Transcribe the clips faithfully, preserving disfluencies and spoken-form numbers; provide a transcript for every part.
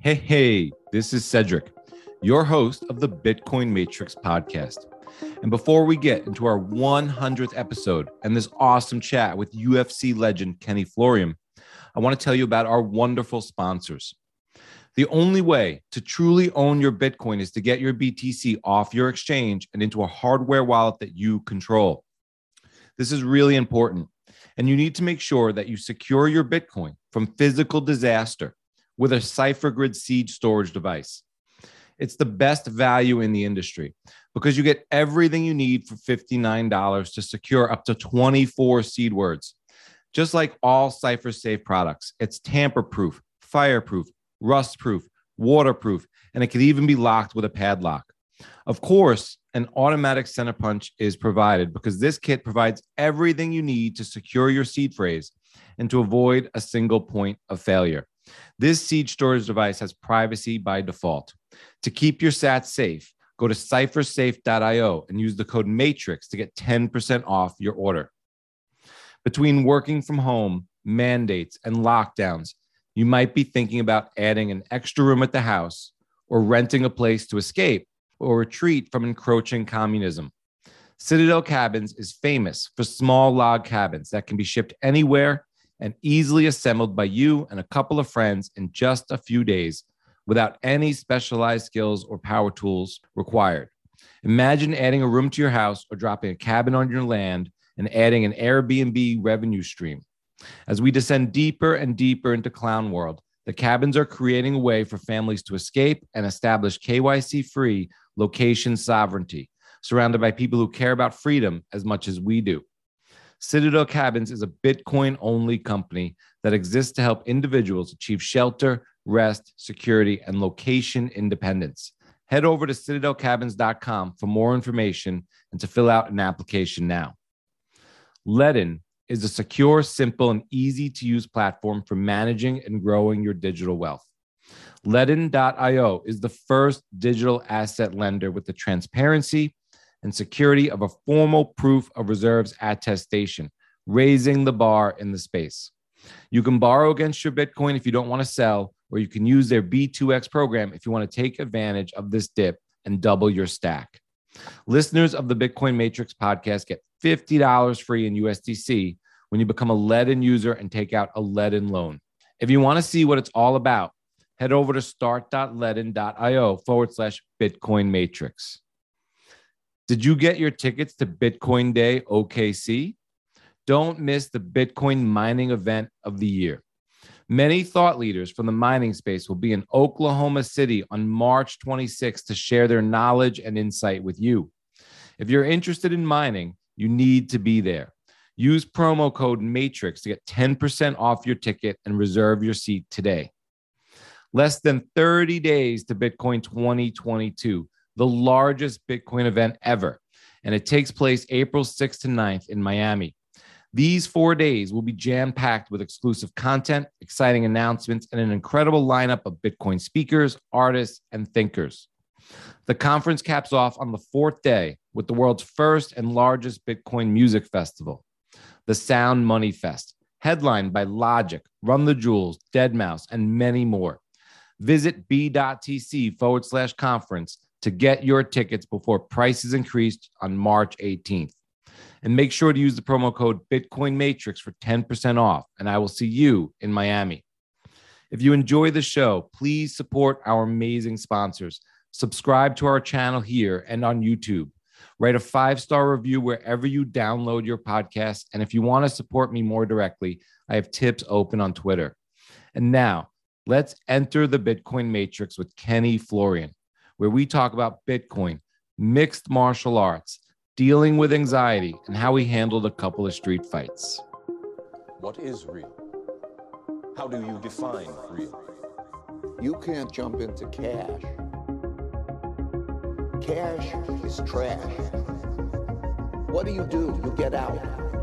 Hey, hey, this is Cedric, your host of the Bitcoin Matrix podcast. And before we get into our one hundredth episode and this awesome chat with U F C legend Kenny Florian, I want to tell you about our wonderful sponsors. The only way to truly own your Bitcoin is to get your B T C off your exchange and into a hardware wallet that you control. This is really important, and you need to make sure that you secure your Bitcoin from physical disaster with a CipherGrid Siege storage device. It's the best value in the industry because you get everything you need for fifty-nine dollars to secure up to twenty-four seed words. Just like all CipherSafe products, it's tamper-proof, fireproof, rust-proof, waterproof, and it can even be locked with a padlock. Of course, an automatic center punch is provided because this kit provides everything you need to secure your seed phrase and to avoid a single point of failure. This seed storage device has privacy by default. To keep your sats safe, go to cipher safe dot io and use the code MATRIX to get ten percent off your order. Between working from home, mandates, and lockdowns, you might be thinking about adding an extra room at the house or renting a place to escape or retreat from encroaching communism. Citadel Cabins is famous for small log cabins that can be shipped anywhere and easily assembled by you and a couple of friends in just a few days without any specialized skills or power tools required. Imagine adding a room to your house or dropping a cabin on your land and adding an Airbnb revenue stream. As we descend deeper and deeper into clown world, the cabins are creating a way for families to escape and establish K Y C-free location sovereignty, surrounded by people who care about freedom as much as we do. Citadel Cabins is a Bitcoin-only company that exists to help individuals achieve shelter, rest, security, and location independence. Head over to citadel cabins dot com for more information and to fill out an application now. Ledn is a secure, simple, and easy-to-use platform for managing and growing your digital wealth. Ledn dot io is the first digital asset lender with the transparency and security of a formal proof of reserves attestation, raising the bar in the space. You can borrow against your Bitcoin if you don't want to sell, or you can use their B two X program if you want to take advantage of this dip and double your stack. Listeners of the Bitcoin Matrix podcast get fifty dollars free in U S D C when you become a Ledn user and take out a Ledn loan. If you want to see what it's all about, head over to start dot ledn dot io forward slash Bitcoin Matrix. Did you get your tickets to Bitcoin Day O K C? Don't miss the Bitcoin mining event of the year. Many thought leaders from the mining space will be in Oklahoma City on March twenty-sixth to share their knowledge and insight with you. If you're interested in mining, you need to be there. Use promo code MATRIX to get ten percent off your ticket and reserve your seat today. Less than thirty days to Bitcoin twenty twenty-two, the largest Bitcoin event ever, and it takes place April sixth to ninth in Miami. These four days will be jam-packed with exclusive content, exciting announcements, and an incredible lineup of Bitcoin speakers, artists, and thinkers. The conference caps off on the fourth day with the world's first and largest Bitcoin music festival, the Sound Money Fest, headlined by Logic, Run the Jewels, deadmau five, and many more. Visit b.tc forward slash conference to get your tickets before prices increased on March eighteenth. And make sure to use the promo code Bitcoin Matrix for ten percent off, and I will see you in Miami. If you enjoy the show, please support our amazing sponsors. Subscribe to our channel here and on YouTube. Write a five-star review wherever you download your podcast. And if you want to support me more directly, I have tips open on Twitter. And now, let's enter the Bitcoin Matrix with Kenny Florian, where we talk about Bitcoin, mixed martial arts, dealing with anxiety, and how he handled a couple of street fights. What is real? How do you define real? You can't jump into cash. Cash is trash. What do you do? You get out.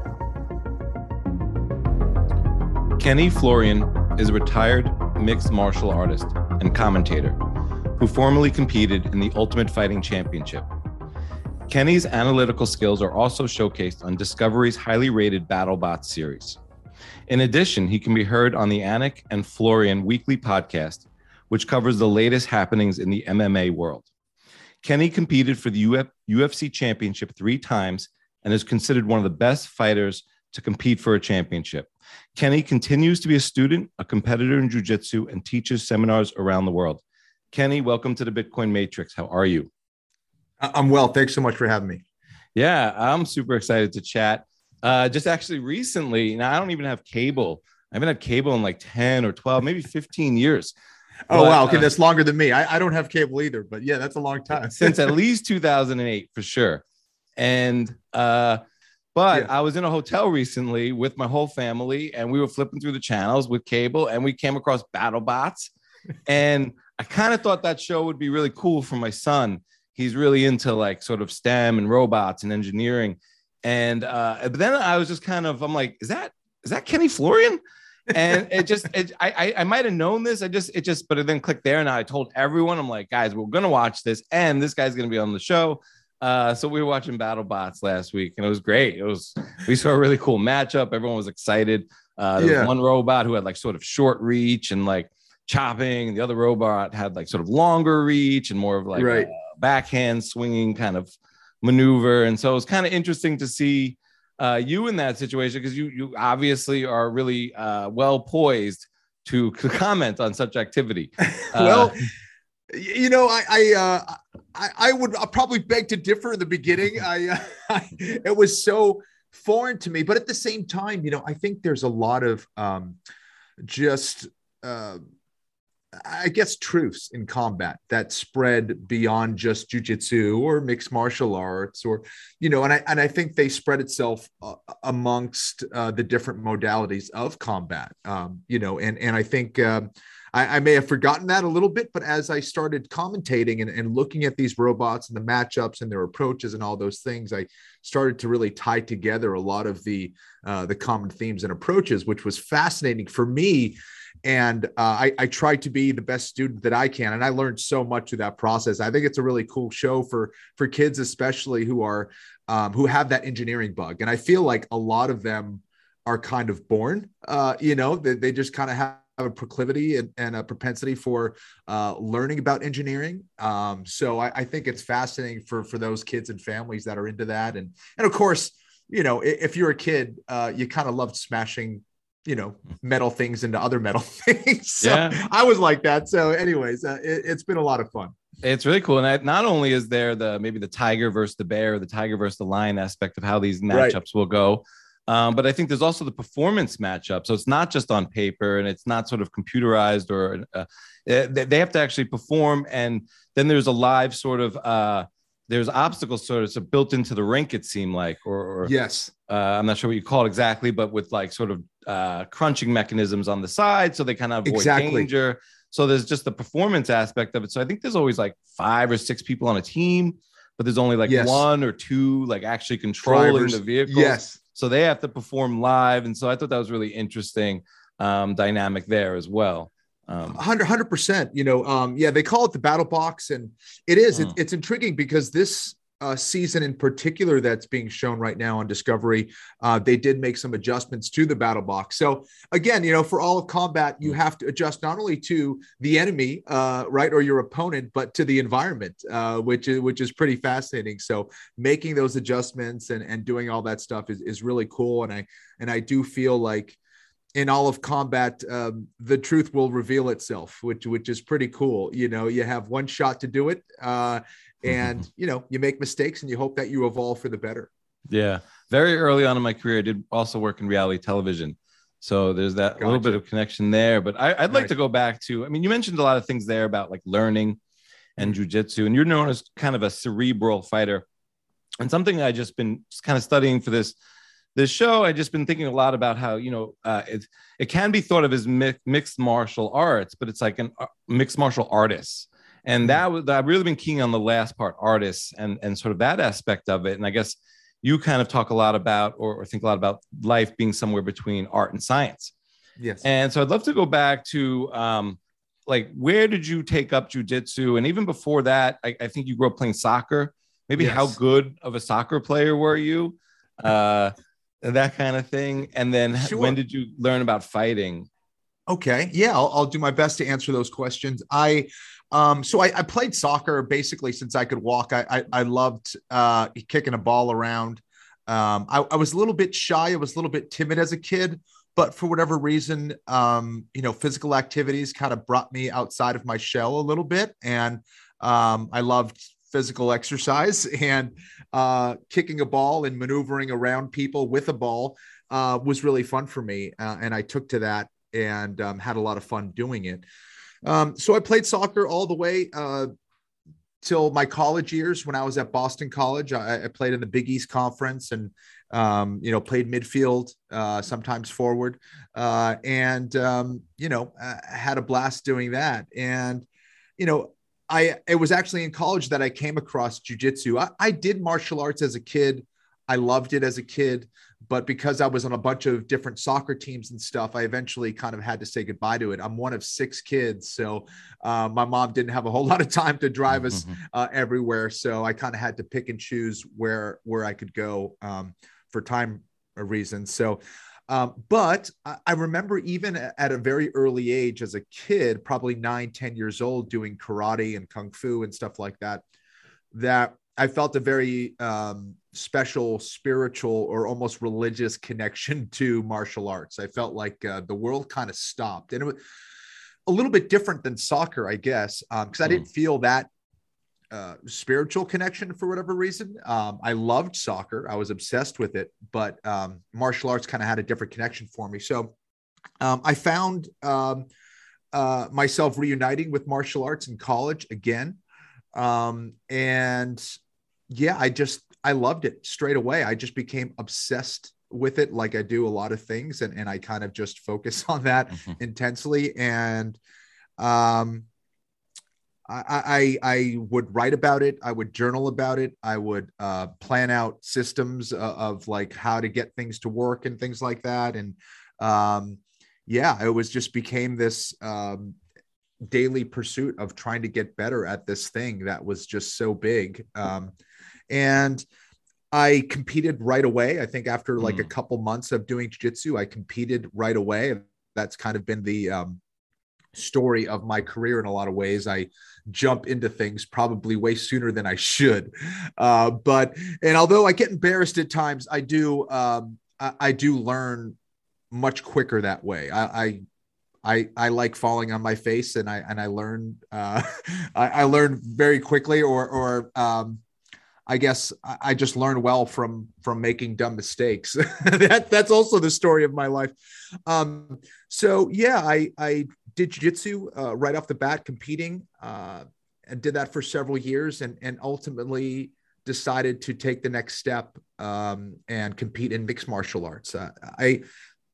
Kenny Florian is a retired mixed martial artist and commentator who formerly competed in the Ultimate Fighting Championship. Kenny's analytical skills are also showcased on Discovery's highly rated BattleBots series. In addition, he can be heard on the Anik and Florian weekly podcast, which covers the latest happenings in the M M A world. Kenny competed for the U F C championship three times and is considered one of the best fighters to compete for a championship. Kenny continues to be a student, a competitor in jiu-jitsu, and teaches seminars around the world. Kenny, welcome to the Bitcoin Matrix. How are you? I'm well. Thanks so much for having me. Yeah, I'm super excited to chat. Uh, just actually recently, now I don't even have cable. I haven't had cable in like ten or twelve, maybe fifteen years. Oh, but, wow. Okay, uh, that's longer than me. I, I don't have cable either, but yeah, that's a long time. Since at least two thousand eight for sure. And, uh, but Yeah. I was in a hotel recently with my whole family and we were flipping through the channels with cable and we came across BattleBots. And I kind of thought that show would be really cool for my son. He's really into like sort of STEM and robots and engineering. And, uh, but then I was just kind of, I'm like, is that, is that Kenny Florian? And it just, it, I, I, I might've known this. I just, it just, but it then clicked there. And I told everyone, I'm like, guys, we're going to watch this. And this guy's going to be on the show. Uh, so we were watching BattleBots last week and it was great. It was, we saw a really cool matchup. Everyone was excited. Uh, there Yeah. was one robot who had like sort of short reach and like chopping. The other robot had like sort of longer reach and more of like Right. a backhand swinging kind of maneuver. And so it was kind of interesting to see uh, you in that situation because you you obviously are really uh, well poised to, to comment on such activity. Uh, Well, you know, I I, uh, I I would I'll probably beg to differ in the beginning. I, uh, I it was so foreign to me, but at the same time, you know, I think there's a lot of um, just uh, I guess truths in combat that spread beyond just jujitsu or mixed martial arts, or you know, and I and I think they spread itself uh, amongst uh, the different modalities of combat. Um, you know, and and I think. Um, I, I may have forgotten that a little bit, but as I started commentating and, and looking at these robots and the matchups and their approaches and all those things, I started to really tie together a lot of the uh, the common themes and approaches, which was fascinating for me. And uh, I, I tried to be the best student that I can, and I learned so much through that process. I think it's a really cool show for for kids, especially who are um, who have that engineering bug. And I feel like a lot of them are kind of born, uh, you know, they, they just kind of have a proclivity and, and a propensity for uh, learning about engineering. Um, so I, I think it's fascinating for, for those kids and families that are into that. And, and of course, you know, if, if you're a kid, uh, you kind of loved smashing, you know, metal things into other metal things. So Yeah. I was like that. So anyways, uh, it, it's been a lot of fun. It's really cool. And I, not only is there the, maybe the tiger versus the bear, the tiger versus the lion aspect of how these matchups Right. will go. Um, but I think there's also the performance matchup. So it's not just on paper and it's not sort of computerized or uh, they, they have to actually perform. And then there's a live sort of, uh, there's obstacles sort of so built into the rink, it seemed like, or, or Yes. uh, I'm not sure what you call it exactly, but with like sort of uh, crunching mechanisms on the side. So they kind of avoid Exactly. danger. So there's just the performance aspect of it. So I think there's always like five or six people on a team, but there's only like Yes. one or two like actually controlling Drivers. the vehicles. Yes. So they have to perform live. And so I thought that was really interesting um, dynamic there as well. Um, one hundred percent. You know, um, yeah, they call it the battle box. And it is, Hmm. it, it's intriguing because this uh, season in particular that's being shown right now on Discovery, uh, they did make some adjustments to the battle box. So again, you know, for all of combat, you have to adjust not only to the enemy, uh, right, or your opponent, but to the environment, uh, which is which is pretty fascinating. So making those adjustments and, and doing all that stuff is, is really cool. And I and I do feel like in all of combat, um, the truth will reveal itself, which which is pretty cool. You know, you have one shot to do it, uh, and you know, you make mistakes, and you hope that you evolve for the better. yeah. Very early on in my career, I did also work in reality television. So there's that Gotcha. little bit of connection there. But I, I'd like Nice. to go back to, I mean, you mentioned a lot of things there about like learning and jujitsu, and you're known as kind of a cerebral fighter. And something I just been kind of studying for this this show, I just been thinking a lot about how, you know, uh, it, it can be thought of as mi- mixed martial arts, but it's like an uh, mixed martial artist. And that was, I've really been keen on the last part, artists, and, and sort of that aspect of it. And I guess you kind of talk a lot about, or, or think a lot about life being somewhere between art and science. Yes. And so I'd love to go back to um, like, where did you take up jujitsu? And even before that, I, I think you grew up playing soccer. Maybe Yes. how good of a soccer player were you? Uh, that kind of thing. And then Sure. when did you learn about fighting? Okay. Yeah, I'll, I'll do my best to answer those questions. I, um, so I, I played soccer basically since I could walk. I, I, I loved uh, kicking a ball around. Um, I, I was a little bit shy. I was a little bit timid as a kid, but for whatever reason, um, you know, physical activities kind of brought me outside of my shell a little bit. And um, I loved physical exercise, and uh, kicking a ball and maneuvering around people with a ball uh, was really fun for me. Uh, and I took to that and um, had a lot of fun doing it. Um, so I played soccer all the way uh, till my college years. When I was at Boston College, I, I played in the Big East Conference and, um, you know, played midfield, uh, sometimes forward, uh, and, um, you know, uh, had a blast doing that. And, you know, I, it was actually in college that I came across jujitsu. I, I did martial arts as a kid. I loved it as a kid, but because I was on a bunch of different soccer teams and stuff, I eventually kind of had to say goodbye to it. I'm one of six kids. So uh, my mom didn't have a whole lot of time to drive us uh, everywhere. So I kind of had to pick and choose where, where I could go um, for time reasons. So, um, but I, I remember even at a very early age as a kid, probably nine, ten years old, doing karate and kung fu and stuff like that, that I felt a very um, special spiritual or almost religious connection to martial arts. I felt like uh, the world kind of stopped, and it was a little bit different than soccer, I guess, because um, I didn't feel that uh, spiritual connection for whatever reason. Um, I loved soccer. I was obsessed with it, but um, martial arts kind of had a different connection for me. So um, I found um, uh, myself reuniting with martial arts in college again. Um, and yeah, I just, I loved it straight away. I just became obsessed with it, like I do a lot of things. And, and I kind of just focus on that mm-hmm. intensely. And, um, I, I, I would write about it. I would journal about it. I would, uh, plan out systems of, of like how to get things to work and things like that. And, um, yeah, it was just became this, um, daily pursuit of trying to get better at this thing that was just so big. Um, and I competed right away. I think after like mm. a couple months of doing jiu-jitsu, I competed right away. That's kind of been the um, story of my career in a lot of ways. I jump into things probably way sooner than I should. Uh, but, and although I get embarrassed at times, I do, um, I, I do learn much quicker that way. I, I I, I like falling on my face, and I and I learn uh, I, I learn very quickly, or or um, I guess I just learn well from from making dumb mistakes. that that's also the story of my life. Um, so yeah, I I did jiu-jitsu uh, right off the bat, competing, uh, and did that for several years, and and ultimately decided to take the next step um, and compete in mixed martial arts. Uh, I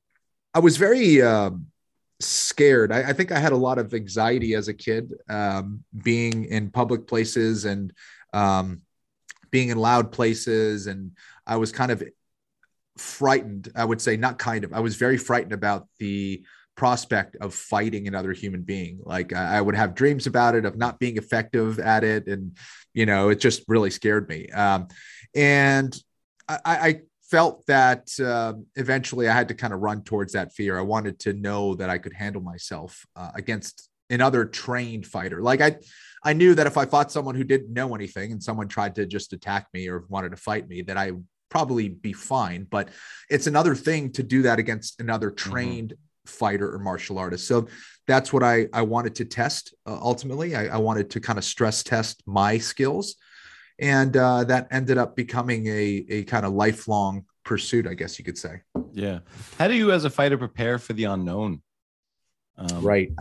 I was very um, scared. I, I think I had a lot of anxiety as a kid, um, being in public places and um, being in loud places. And I was kind of frightened. I would say not kind of, I was very frightened about the prospect of fighting another human being. Like I, I would have dreams about it, of not being effective at it. And, you know, it just really scared me. Um, and I, I felt that uh, eventually I had to kind of run towards that fear. I wanted to know that I could handle myself uh, against another trained fighter. Like I, I knew that if I fought someone who didn't know anything and someone tried to just attack me or wanted to fight me, that I would probably be fine. But it's another thing to do that against another trained mm-hmm. fighter or martial artist. So that's what I, I wanted to test. Uh, ultimately, I, I wanted to kind of stress test my skills. And uh, that ended up becoming a, a kind of lifelong pursuit, I guess you could say. Yeah. How do you as a fighter prepare for the unknown? Um, right.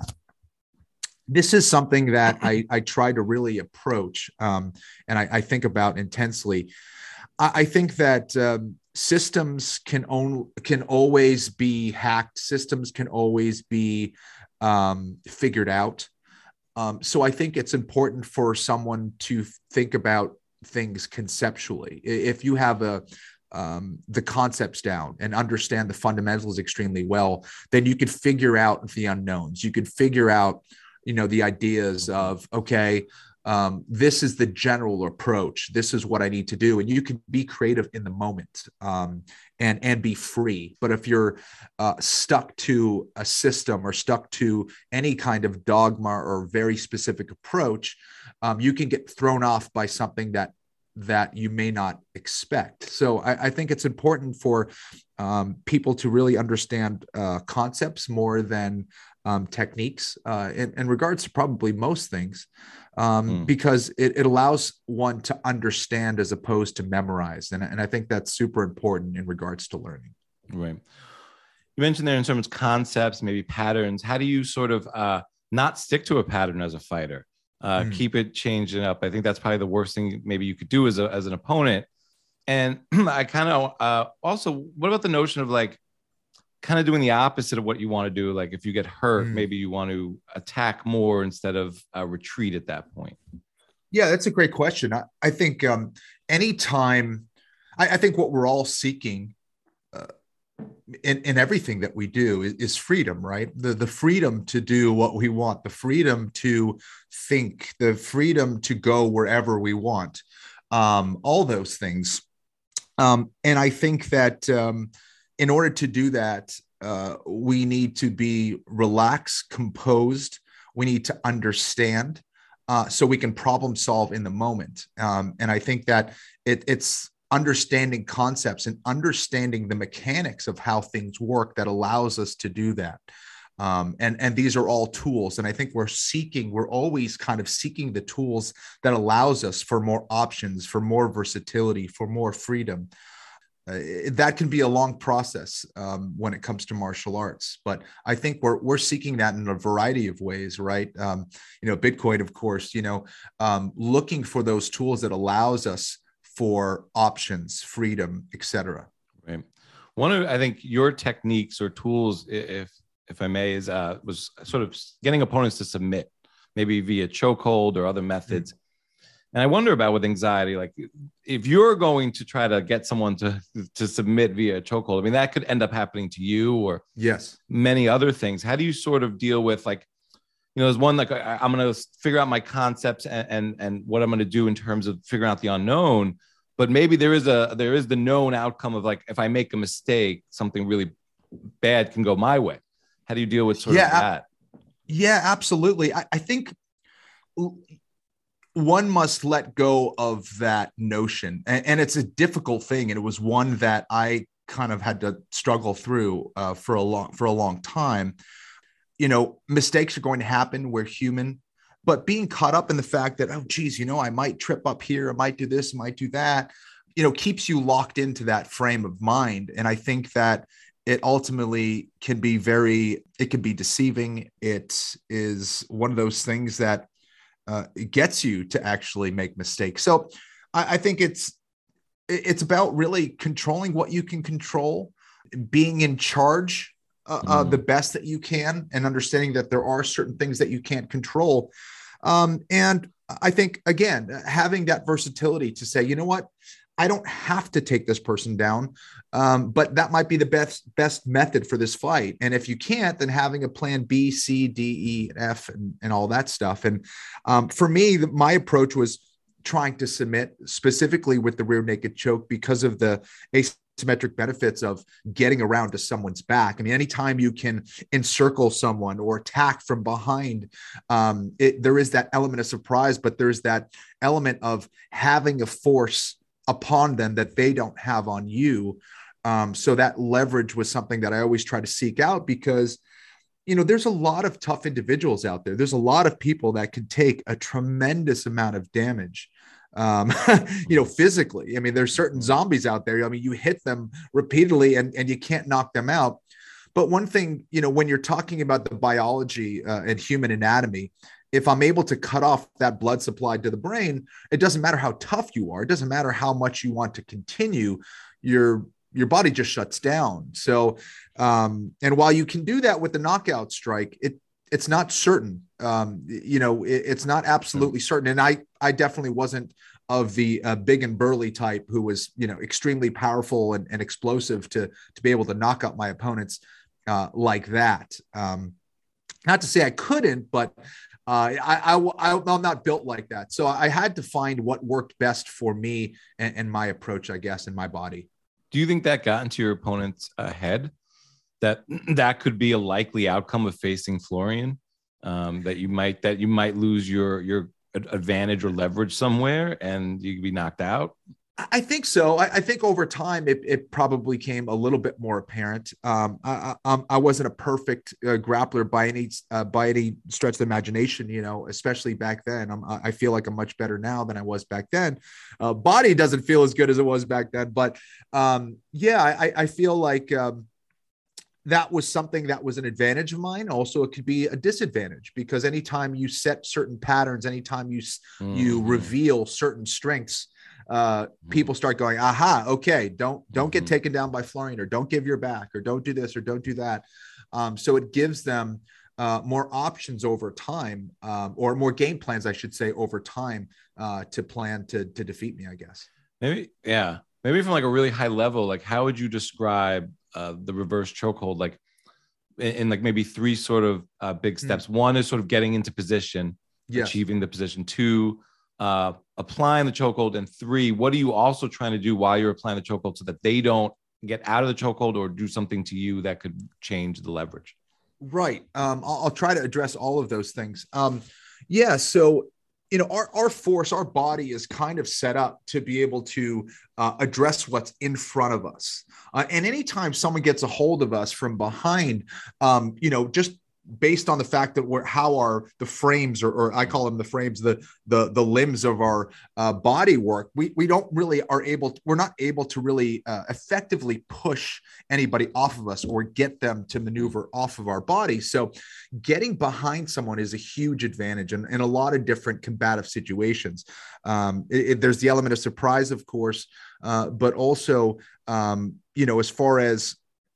This is something that I, I try to really approach um, and I, I think about intensely. I, I think that um, systems can, own, can always be hacked. Systems can always be um, figured out. Um, so I think it's important for someone to think about things conceptually. If you have a um, the concepts down and understand the fundamentals extremely well, then you could figure out the unknowns. You could figure out, you know, the ideas of, okay, um, this is the general approach. This is what I need to do. And you can be creative in the moment um, and, and be free. But if you're uh, stuck to a system or stuck to any kind of dogma or very specific approach, um, you can get thrown off by something that that you may not expect. So I, I think it's important for um, people to really understand uh, concepts more than um, techniques uh, in, in regards to probably most things, um, mm. because it, it allows one to understand as opposed to memorize. And, and I think that's super important in regards to learning. Right. You mentioned there in terms of concepts, maybe patterns. How do you sort of uh, not stick to a pattern as a fighter? Uh, mm. Keep it changing up. I think that's probably the worst thing maybe you could do as a, as an opponent. And I kind of uh, also, what about the notion of like kind of doing the opposite of what you want to do? Like if you get hurt, mm. maybe you want to attack more instead of uh, retreat at that point. Yeah, that's a great question. I, I think um, anytime, I, I think what we're all seeking uh, In, in everything that we do is, is freedom, right? The, the freedom to do what we want, the freedom to think, the freedom to go wherever we want, um, all those things. Um, and I think that um, in order to do that, uh, we need to be relaxed, composed. We need to understand uh, so we can problem solve in the moment. Um, and I think that it, it's understanding concepts and understanding the mechanics of how things work that allows us to do that. Um, and, and these are all tools. And I think we're seeking, we're always kind of seeking the tools that allows us for more options, for more versatility, for more freedom. Uh, that can be a long process um, when it comes to martial arts, but I think we're we're seeking that in a variety of ways, right? Um, you know, Bitcoin, of course, you know, um, looking for those tools that allows us for options, freedom, et cetera. Right. One of, I think your techniques or tools, if if I may, is uh, was sort of getting opponents to submit, maybe via chokehold or other methods. Mm-hmm. And I wonder about with anxiety, like if you're going to try to get someone to to submit via chokehold, I mean, that could end up happening to you or yes, many other things. How do you sort of deal with like, you know, there's one like I, I'm going to figure out my concepts and, and and what I'm going to do in terms of figuring out the unknown. But maybe there is a there is the known outcome of like if I make a mistake, something really bad can go my way. How do you deal with sort yeah, of that? Yeah, absolutely. I, I think one must let go of that notion, and, and it's a difficult thing. And it was one that I kind of had to struggle through uh, for a long for a long time. You know, mistakes are going to happen. We're human. But being caught up in the fact that, oh, geez, you know, I might trip up here, I might do this, I might do that, you know, keeps you locked into that frame of mind. And I think that it ultimately can be very, it can be deceiving. It is one of those things that uh, it gets you to actually make mistakes. So I, I think it's, it's about really controlling what you can control, being in charge uh, mm. uh, the best that you can, and understanding that there are certain things that you can't control. Um, and I think, again, having that versatility to say, you know what, I don't have to take this person down, um, but that might be the best best method for this fight. And if you can't, then having a plan B, C, D, E, F, and, and all that stuff. And um, for me, the, my approach was trying to submit specifically with the rear naked choke because of the asymmetric benefits of getting around to someone's back. I mean, anytime you can encircle someone or attack from behind, um, it, there is that element of surprise, but there's that element of having a force upon them that they don't have on you. Um, so that leverage was something that I always try to seek out because, you know, there's a lot of tough individuals out there. There's a lot of people that can take a tremendous amount of damage, um, you know, physically. I mean, there's certain zombies out there. I mean, you hit them repeatedly and, and you can't knock them out. But one thing, you know, when you're talking about the biology uh, and human anatomy, if I'm able to cut off that blood supply to the brain, it doesn't matter how tough you are. It doesn't matter how much you want to continue. Your, your body just shuts down. So, um, and while you can do that with the knockout strike, it, it's not certain. Um, you know, it, it's not absolutely certain. And I, I definitely wasn't of the uh, big and burly type who was, you know, extremely powerful and, and explosive to, to be able to knock out my opponents uh, like that. Um, not to say I couldn't, but Uh, I, I, I, I'm not built like that. So I had to find what worked best for me and, and my approach, I guess, in my body. Do you think that got into your opponent's uh, head? That that could be a likely outcome of facing Florian? Um, that you might that you might lose your your advantage or leverage somewhere and you could be knocked out? I think so. I, I think over time it, it probably came a little bit more apparent. Um, I, I, I wasn't a perfect uh, grappler by any uh, by any stretch of the imagination, you know, especially back then. I'm, I feel like I'm much better now than I was back then. Uh, body doesn't feel as good as it was back then, but um, yeah, I, I feel like um, that was something that was an advantage of mine. Also, it could be a disadvantage because anytime you set certain patterns, anytime you mm-hmm. you reveal certain strengths, uh, people start going, aha, okay, don't, don't get taken down by Florian, or don't give your back, or don't do this, or don't do that. Um, so it gives them uh, more options over time, um, or more game plans, I should say, over time uh, to plan to, to defeat me, I guess. Maybe, yeah. Maybe from like a really high level, like how would you describe uh, the reverse chokehold? Like in, in like maybe three sort of uh, big steps. Mm. One is sort of getting into position, yes. achieving the position. Two, uh, applying the chokehold. And three, what are you also trying to do while you're applying the chokehold so that they don't get out of the chokehold or do something to you that could change the leverage? Right. Um, I'll, I'll try to address all of those things. Um, yeah. So, you know, our, our force, our body is kind of set up to be able to uh, address what's in front of us. Uh, and anytime someone gets a hold of us from behind, um, you know, just based on the fact that we're how our the frames or, or I call them the frames, the the the limbs of our uh, body work, we we don't really are able to, we're not able to really uh, effectively push anybody off of us or get them to maneuver off of our body. So getting behind someone is a huge advantage in, in a lot of different combative situations. Um, it, it, there's the element of surprise, of course, uh, but also um, you know, as far as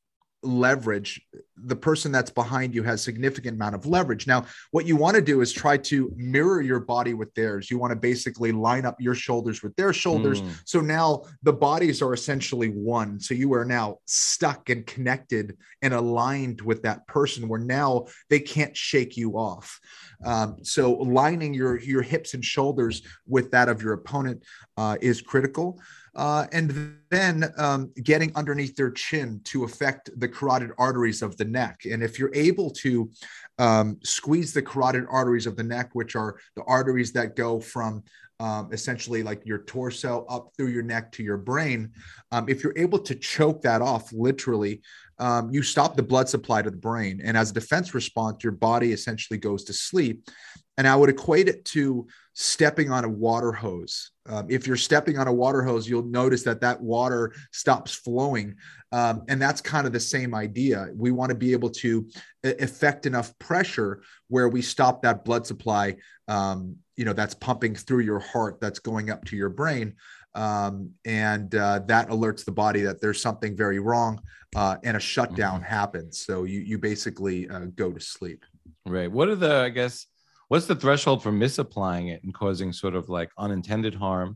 leverage, the person that's behind you has significant amount of leverage. Now, what you want to do is try to mirror your body with theirs. You want to basically line up your shoulders with their shoulders. Mm. So now the bodies are essentially one. So you are now stuck and connected and aligned with that person where now they can't shake you off. Um, so lining your, your hips and shoulders with that of your opponent uh, is critical. Uh, and then um, getting underneath their chin to affect the carotid arteries of the neck. And if you're able to um, squeeze the carotid arteries of the neck, which are the arteries that go from um, essentially like your torso up through your neck to your brain, um, if you're able to choke that off, literally, um, you stop the blood supply to the brain. And as a defense response, your body essentially goes to sleep. And I would equate it to stepping on a water hose. Um, if you're stepping on a water hose, you'll notice that that water stops flowing. Um, and that's kind of the same idea. We want to be able to effect enough pressure where we stop that blood supply, um, you know, that's pumping through your heart, that's going up to your brain. Um, and uh, that alerts the body that there's something very wrong uh, and a shutdown mm-hmm. happens. So you, you basically uh, go to sleep. Right. What are the, I guess, what's the threshold for misapplying it and causing sort of like unintended harm,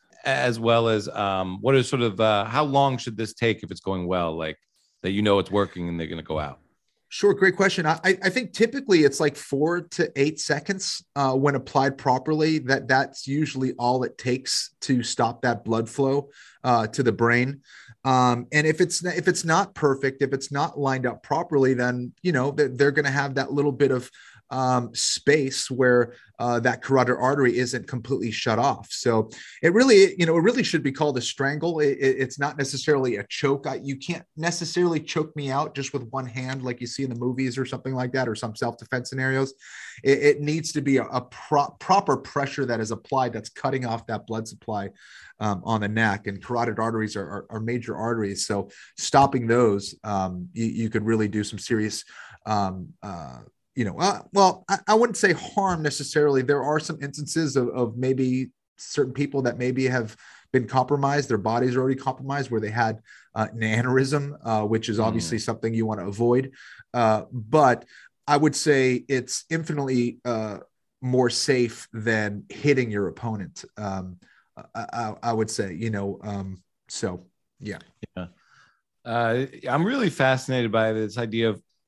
as well as um, what is sort of uh, how long should this take if it's going well, like that you know it's working and they're going to go out? Sure. Great question. I, I think typically it's like four to eight seconds uh, when applied properly. That that's usually all it takes to stop that blood flow uh, to the brain. Um, and if it's if it's not perfect, if it's not lined up properly, then you know they're, they're going to have that little bit of um, space where uh, that carotid artery isn't completely shut off. So it really, you know, it really should be called a strangle. It, it, it's not necessarily a choke. I, you can't necessarily choke me out just with one hand, like you see in the movies or something like that, or some self-defense scenarios. It, it needs to be a, a pro- proper pressure that is applied that's cutting off that blood supply um, on the neck. And carotid arteries are, are, are major arteries. So stopping those, um, you, you could really do some serious um, uh, you know, uh, well, I, I wouldn't say harm necessarily. There are some instances of, of maybe certain people that maybe have been compromised. Their bodies are already compromised where they had uh, an aneurysm, uh, which is obviously mm. something you want to avoid. Uh, but I would say it's infinitely uh, more safe than hitting your opponent. Um, I, I, I would say, you know, um, so yeah. Yeah. Uh, I'm really fascinated by this idea of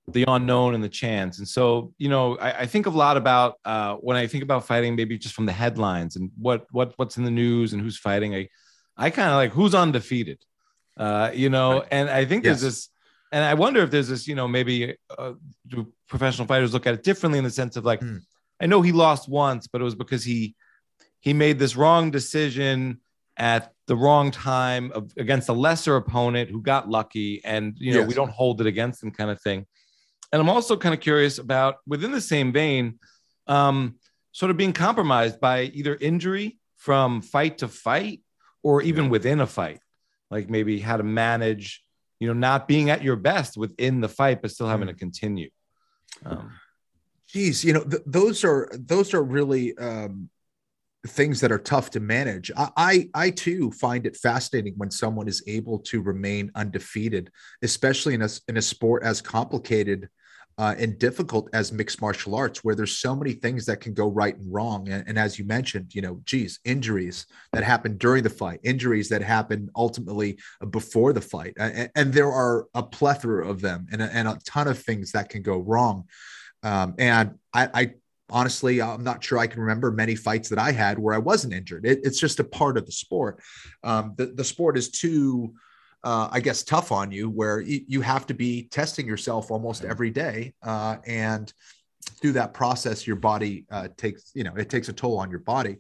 the unknown and the chance. And so, you know, I, I think a lot about uh, when I think about fighting, maybe just from the headlines and what what what's in the news and who's fighting. I I kind of like who's undefeated, uh, you know. Right. And I think yes. there's this, and I wonder if there's this, you know, maybe uh, do professional fighters look at it differently in the sense of like, mm. I know he lost once, but it was because he he made this wrong decision at the wrong time of, against a lesser opponent who got lucky, and you know yes. we don't hold it against him, kind of thing. And I'm also kind of curious about, within the same vein, um, sort of being compromised by either injury from fight to fight, or even within a fight, like maybe how to manage, you know, not being at your best within the fight, but still having mm. to continue. Um, Geez, you know, th- those are those are really um, things that are tough to manage. I, I I too find it fascinating when someone is able to remain undefeated, especially in a in a sport as complicated Uh, and difficult as mixed martial arts, where there's so many things that can go right and wrong. And, and as you mentioned, you know, geez, injuries that happen during the fight, injuries that happen ultimately before the fight. And, and there are a plethora of them, and a, and a ton of things that can go wrong. Um, and I, I honestly, I'm not sure I can remember many fights that I had where I wasn't injured. It, it's just a part of the sport. Um, the, the sport is too Uh, I guess, tough on you, where you, you have to be testing yourself almost every day. Uh, and through that process, your body uh, takes, you know, it takes a toll on your body.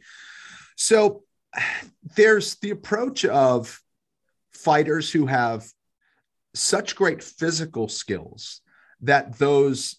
So there's the approach of fighters who have such great physical skills that those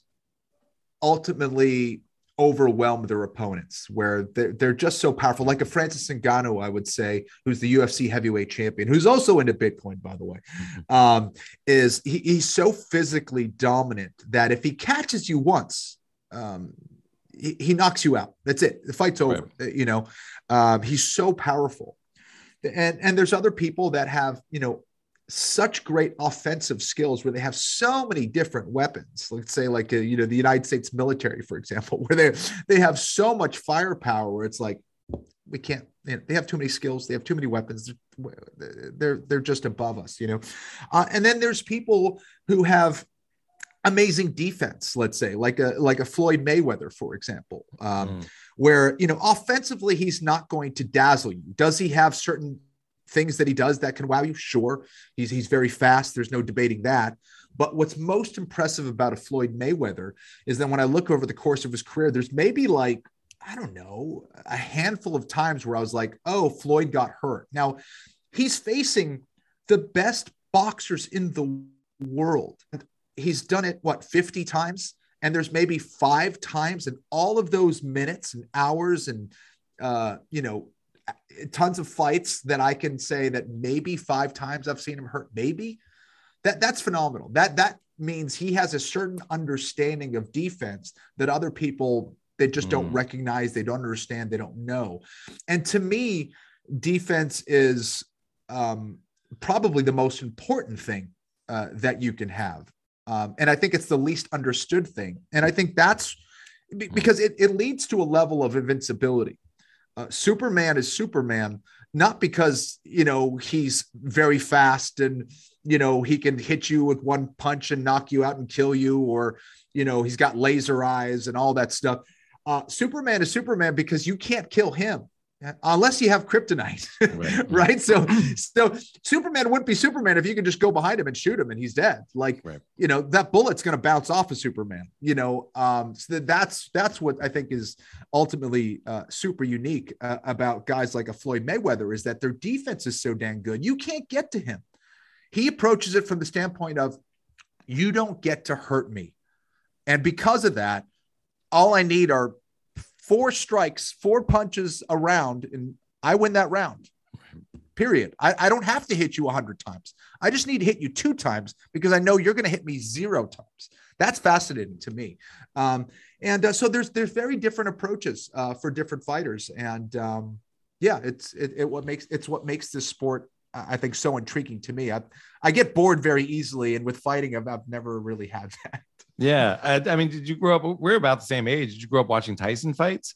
ultimately overwhelm their opponents, where they're, they're just so powerful. Like a Francis Ngannou, I would say, who's the U F C heavyweight champion, who's also into Bitcoin, by the way, um, is he, he's so physically dominant that if he catches you once, um, he, he knocks you out. That's it. The fight's over. Right. You know, um, he's so powerful. And, and there's other people that have, you know, such great offensive skills where they have so many different weapons. Let's say like, a, you know, the United States military, for example, where they they have so much firepower where it's like, we can't, you know, they have too many skills. They have too many weapons. They're, they're just above us, you know? Uh, and then there's people who have amazing defense, let's say like a, like a Floyd Mayweather, for example, um, mm. where, you know, offensively, he's not going to dazzle you. Does he have certain things that he does that can wow you? Sure. He's, he's very fast. There's no debating that. But what's most impressive about a Floyd Mayweather is that when I look over the course of his career, there's maybe like, I don't know, a handful of times where I was like, oh, Floyd got hurt. Now he's facing the best boxers in the world. He's done it, what, fifty times? And there's maybe five times in all of those minutes and hours and, uh, you know, tons of fights that I can say that maybe five times I've seen him hurt. Maybe that that's phenomenal. That, that means he has a certain understanding of defense that other people, they just don't mm. recognize. They don't understand. They don't know. And to me, defense is um, probably the most important thing uh, that you can have. Um, and I think it's the least understood thing. And I think that's because it, it leads to a level of invincibility. Uh, Superman is Superman, not because, you know, he's very fast and, you know, he can hit you with one punch and knock you out and kill you, or, you know, he's got laser eyes and all that stuff. Uh, Superman is Superman because you can't kill him unless you have kryptonite, right? right? So, so Superman wouldn't be Superman if you could just go behind him and shoot him and he's dead. Like, right. you know, that bullet's going to bounce off of Superman, you know? Um, so that's, that's what I think is ultimately uh, super unique uh, about guys like a Floyd Mayweather, is that their defense is so dang good. You can't get to him. He approaches it from the standpoint of, you don't get to hurt me. And because of that, all I need are four strikes, four punches around, and I win that round, period. I, I don't have to hit you a hundred times. I just need to hit you two times because I know you're going to hit me zero times. That's fascinating to me. Um, and uh, so there's, there's very different approaches uh, for different fighters. And um, yeah, it's, it, it, what makes, it's what makes this sport, I think, so intriguing to me. I, I get bored very easily. And with fighting, I've, I've never really had that. Yeah. I, I mean, did you grow up, we're about the same age. Did you grow up watching Tyson fights?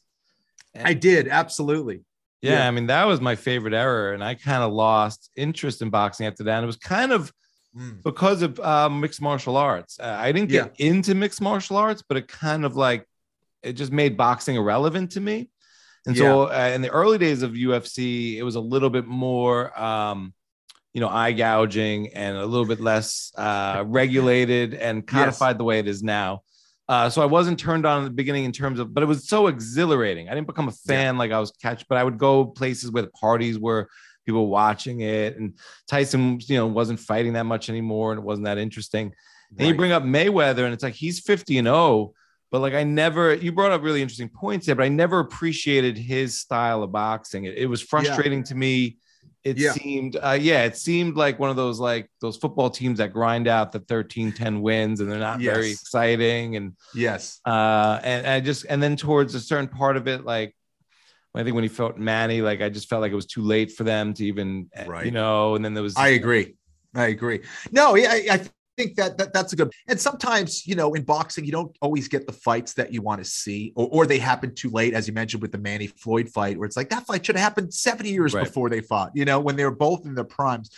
I did. Absolutely. Yeah, yeah. I mean, that was my favorite era. And I kind of lost interest in boxing after that. And it was kind of Mm. because of um, mixed martial arts. Uh, I didn't get Yeah. into mixed martial arts, but it kind of like it just made boxing irrelevant to me. And Yeah. so uh, in the early days of U F C, it was a little bit more, um, you know, eye gouging and a little bit less uh, regulated and codified yes. the way it is now. Uh, so I wasn't turned on in the beginning in terms of, but it was so exhilarating. I didn't become a fan yeah. like I was catch, but I would go places where the parties were people were watching it, and Tyson, you know, wasn't fighting that much anymore, and it wasn't that interesting. Right. And you bring up Mayweather, and it's like he's fifty and oh, but like I never. You brought up really interesting points there, but I never appreciated his style of boxing. It, it was frustrating yeah. to me. It yeah. seemed, uh, yeah, it seemed like one of those like those football teams that grind out the thirteen ten wins, and they're not yes. very exciting. And yes, uh, and I just and then towards a certain part of it, like I think when he fought Manny, like I just felt like it was too late for them to even, right. you know. And then there was, I agree, I agree. No, yeah, I, I think that, that that's a good. And sometimes, you know, in boxing, you don't always get the fights that you want to see, or, or they happen too late, as you mentioned with the Manny Floyd fight, where it's like that fight should have happened seventy years right. before they fought, you know, when they were both in their primes.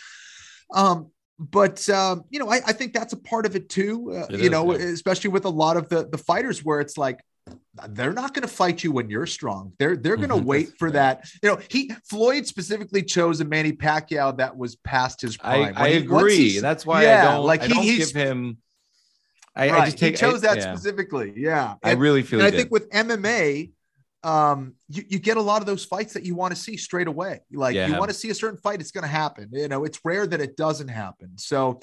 Um, but um, you know, I, I think that's a part of it too. Uh, it you is, know, yeah. especially with a lot of the the fighters, where it's like they're not going to fight you when you're strong. They're they're going to mm-hmm. wait for that. You know, he Floyd specifically chose a Manny Pacquiao that was past his prime. I, I he, agree. That's why yeah, I don't like I he, don't he's, give him. I, right. I just take he chose I, that yeah. specifically. Yeah, and, I really feel. And I did. think with M M A, um, you, you get a lot of those fights that you want to see straight away. Like yeah. you want to see a certain fight, it's going to happen. You know, it's rare that it doesn't happen. So,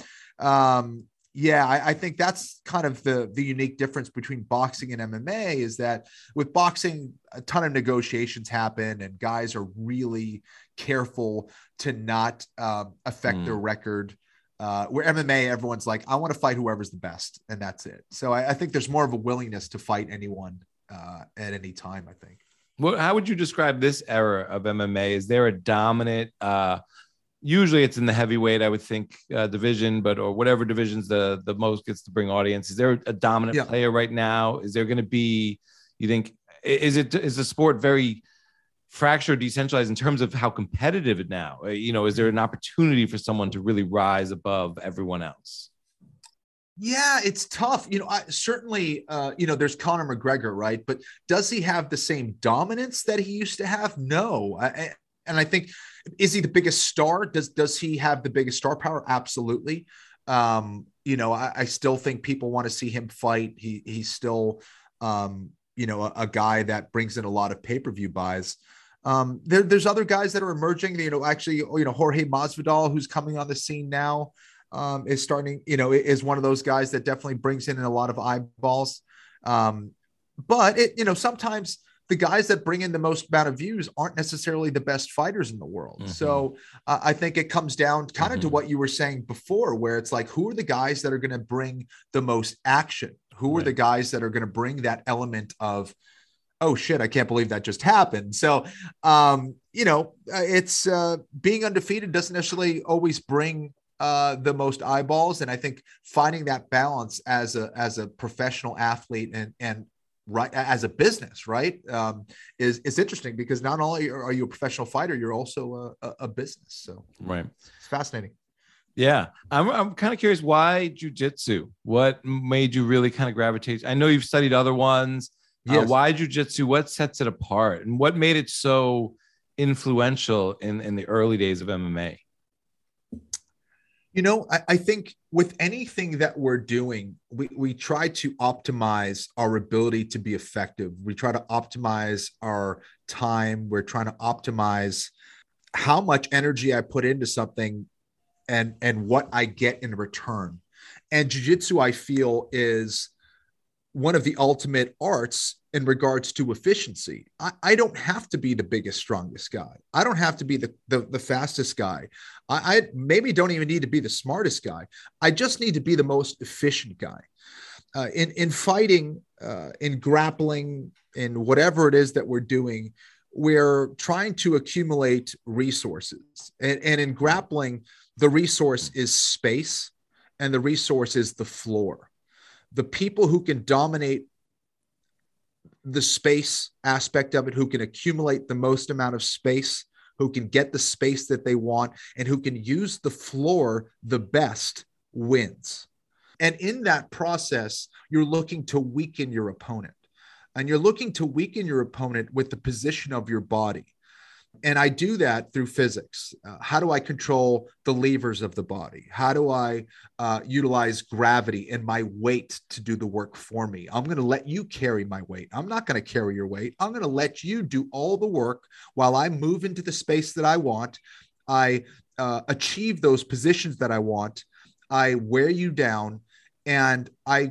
um, yeah, I, I think that's kind of the, the unique difference between boxing and M M A is that with boxing, a ton of negotiations happen and guys are really careful to not um, affect mm. their record. Uh, where M M A, everyone's like, I want to fight whoever's the best, and that's it. So I, I think there's more of a willingness to fight anyone uh, at any time, I think. Well, how would you describe this era of M M A? Is there a dominant uh usually it's in the heavyweight, I would think, uh, division, but or whatever divisions the the most gets to bring audience. Is there a dominant yeah. player right now? Is there going to be, you think, is it is the sport very fractured, decentralized in terms of how competitive it now? You know, is there an opportunity for someone to really rise above everyone else? Yeah, it's tough. You know, I, certainly, uh, you know, there's Conor McGregor, right? But does he have the same dominance that he used to have? No. I, and I think, is he the biggest star? Does does he have the biggest star power? Absolutely. Um, you know, I, I still think people want to see him fight. He he's still, um, you know, a, a guy that brings in a lot of pay-per-view buys. Um, there, there's other guys that are emerging. You know, actually, you know, Jorge Masvidal, who's coming on the scene now, um, is starting. You know, is one of those guys that definitely brings in a lot of eyeballs. Um, but it, you know, sometimes the guys that bring in the most amount of views aren't necessarily the best fighters in the world. Mm-hmm. So uh, I think it comes down kind of mm-hmm. to what you were saying before, where it's like, who are the guys that are going to bring the most action? Who right. are the guys that are going to bring that element of, oh shit, I can't believe that just happened. So, um, you know, it's uh, being undefeated doesn't necessarily always bring uh, the most eyeballs. And I think finding that balance as a, as a professional athlete and, and, right as a business, right, um, is is interesting because not only are you a professional fighter, you're also a, a business. So right, it's fascinating. Yeah, I'm I'm kind of curious why jiu-jitsu. What made you really kind of gravitate? I know you've studied other ones. Yes. Uh, why jiu-jitsu? What sets it apart, and what made it so influential in in the early days of M M A? You know, I, I think with anything that we're doing, we, we try to optimize our ability to be effective. We try to optimize our time. We're trying to optimize how much energy I put into something and, and what I get in return. And jiu-jitsu, I feel, is one of the ultimate arts in regards to efficiency. I, I don't have to be the biggest, strongest guy. I don't have to be the, the, the fastest guy. I, I maybe don't even need to be the smartest guy. I just need to be the most efficient guy. Uh, in, in fighting, uh, in grappling, in whatever it is that we're doing, we're trying to accumulate resources. And, and in grappling, the resource is space and the resource is the floor. The people who can dominate the space aspect of it, who can accumulate the most amount of space, who can get the space that they want, and who can use the floor the best wins. And in that process, you're looking to weaken your opponent. And you're looking to weaken your opponent with the position of your body. And I do that through physics. Uh, how do I control the levers of the body? How do I uh, utilize gravity and my weight to do the work for me? I'm going to let you carry my weight. I'm not going to carry your weight. I'm going to let you do all the work while I move into the space that I want. I uh, achieve those positions that I want. I wear you down, and I,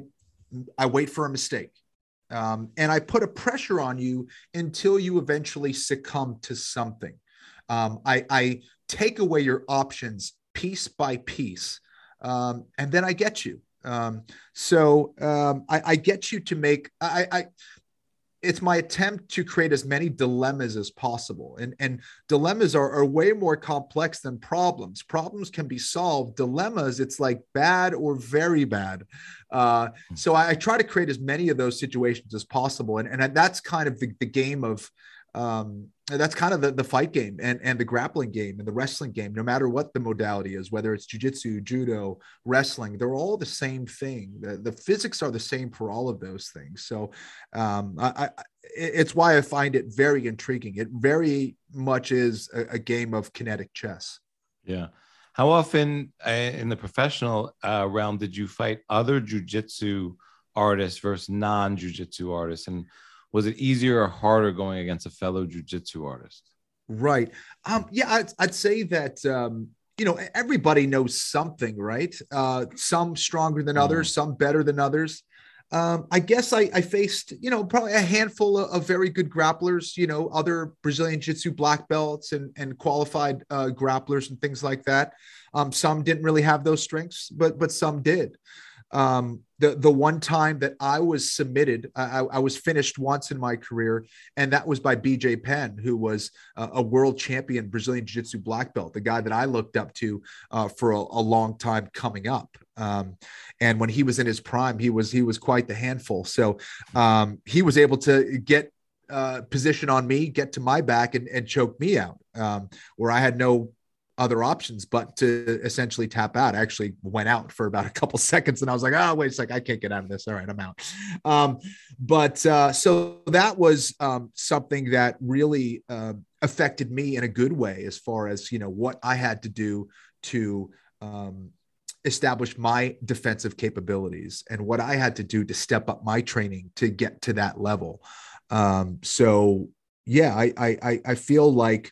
I wait for a mistake. Um, and I put a pressure on you until you eventually succumb to something. Um, I, I take away your options piece by piece, um, and then I get you. Um, so um, I, I get you to make, I, I, it's my attempt to create as many dilemmas as possible. And, and dilemmas are, are way more complex than problems. Problems can be solved. Dilemmas, it's like bad or very bad. Uh, so I, I try to create as many of those situations as possible. And, and that's kind of the, the game of, um, that's kind of the, the fight game and, and the grappling game and the wrestling game, no matter what the modality is, whether it's jiu-jitsu, judo, wrestling, they're all the same thing. The, the physics are the same for all of those things. So um, I, I, it's why I find it very intriguing. It very much is a, a game of kinetic chess. Yeah. How often uh, in the professional uh, realm did you fight other jiu-jitsu artists versus non-jiu-jitsu artists? And was it easier or harder going against a fellow jiu-jitsu artist? Right. Um, yeah, I'd, I'd say that, um, you know, everybody knows something, right? Uh, some stronger than others, mm. some better than others. Um, I guess I, I faced, you know, probably a handful of, of very good grapplers, you know, other Brazilian Jiu-Jitsu black belts and, and qualified uh, grapplers and things like that. Um, some didn't really have those strengths, but but some did. Um, the, the one time that I was submitted, I, I was finished once in my career, and that was by B J Penn, who was a, a world champion Brazilian Jiu-Jitsu black belt, the guy that I looked up to uh, for a, a long time coming up. Um, and when he was in his prime, he was, he was quite the handful. So um, he was able to get uh, position on me, get to my back and, and choke me out, um, where I had no other options but to essentially tap out. I actually went out for about a couple seconds and I was like, oh, wait a sec, I can't get out of this. All right, I'm out. Um, but uh, so that was um, something that really uh, affected me in a good way, as far as, you know, what I had to do to um, establish my defensive capabilities and what I had to do to step up my training to get to that level. Um, so yeah, I, I, I feel like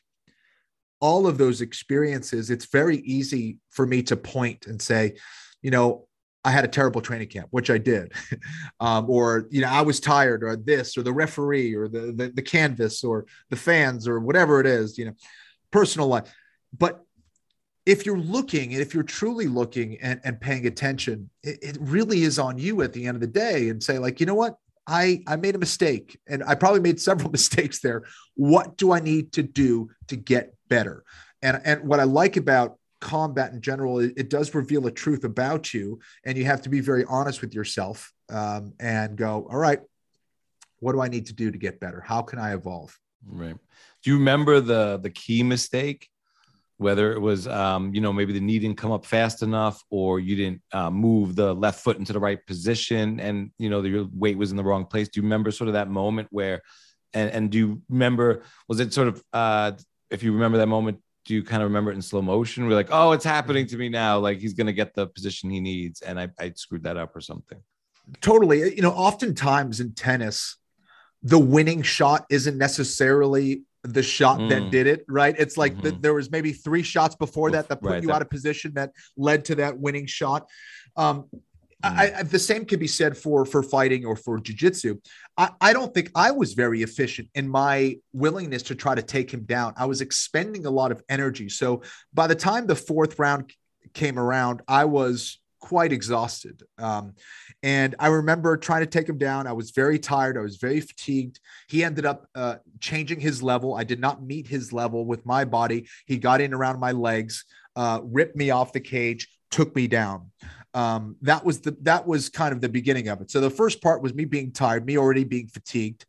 all of those experiences, it's very easy for me to point and say, you know, I had a terrible training camp, which I did. um, or, you know, I was tired, or this, or the referee, or the, the, the canvas, or the fans, or whatever it is, you know, personal life. But if you're looking, and if you're truly looking and, and paying attention, it, it really is on you at the end of the day, and say, like, you know what? I, I made a mistake, and I probably made several mistakes there. What do I need to do to get better? And, and what I like about combat in general, it, it does reveal a truth about you, and you have to be very honest with yourself um, and go, all right, what do I need to do to get better? How can I evolve? Right. Do you remember the, the key mistake? Whether it was, um, you know, maybe the knee didn't come up fast enough, or you didn't uh, move the left foot into the right position, and, you know, your weight was in the wrong place. Do you remember sort of that moment where, and, and do you remember, was it sort of, uh, if you remember that moment, do you kind of remember it in slow motion? We're like, oh, it's happening to me now. Like, he's going to get the position he needs, and I, I screwed that up or something. Totally. You know, oftentimes in tennis, the winning shot isn't necessarily the shot mm. that did it, right? It's like mm-hmm. the, there was maybe three shots before that that put right, you that. out of position that led to that winning shot. Um, mm. I, I, the same could be said for for fighting or for jiu-jitsu. I, I don't think I was very efficient in my willingness to try to take him down. I was expending a lot of energy. So by the time the fourth round came around, I was quite exhausted. Um, and I remember trying to take him down. I was very tired. I was very fatigued. He ended up uh, changing his level. I did not meet his level with my body. He got in around my legs, uh, ripped me off the cage, took me down. Um, that was the, that was kind of the beginning of it. So the first part was me being tired, me already being fatigued.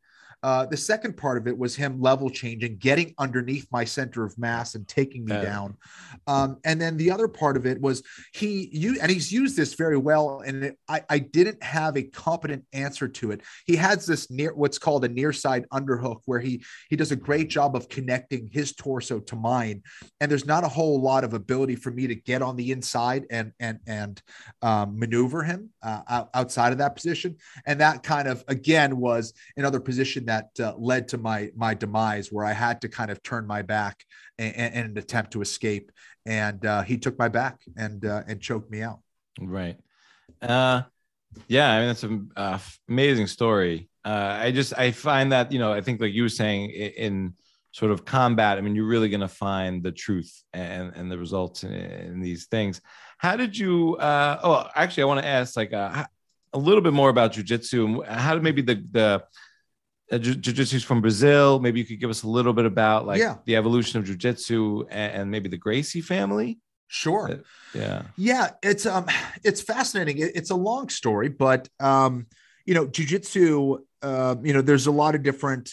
Uh, the second part of it was him level changing, getting underneath my center of mass and taking me Uh, down. Um, and then the other part of it was he, you, and he's used this very well. And it, I, I didn't have a competent answer to it. He has this near, what's called a near side underhook, where he, he does a great job of connecting his torso to mine. And there's not a whole lot of ability for me to get on the inside and, and, and um, maneuver him uh, outside of that position. And that kind of, again, was another position that uh, led to my, my demise, where I had to kind of turn my back in, in an attempt to escape. And uh, he took my back and, uh, and choked me out. Right. Uh, yeah. I mean, that's an uh, amazing story. Uh, I just, I find that, you know, I think like you were saying in, in sort of combat, I mean, you're really going to find the truth and, and the results in, in these things. How did you, uh, oh, actually, I want to ask like uh, a little bit more about jiu-jitsu. How did maybe the, the, Uh, jiu-jitsu from Brazil. Maybe you could give us a little bit about like yeah. the evolution of jiu-jitsu and, and maybe the Gracie family. Sure. Uh, yeah. Yeah. It's, um, it's fascinating. It, it's a long story, but, um, you know, jiu-jitsu, uh, you know, there's a lot of different,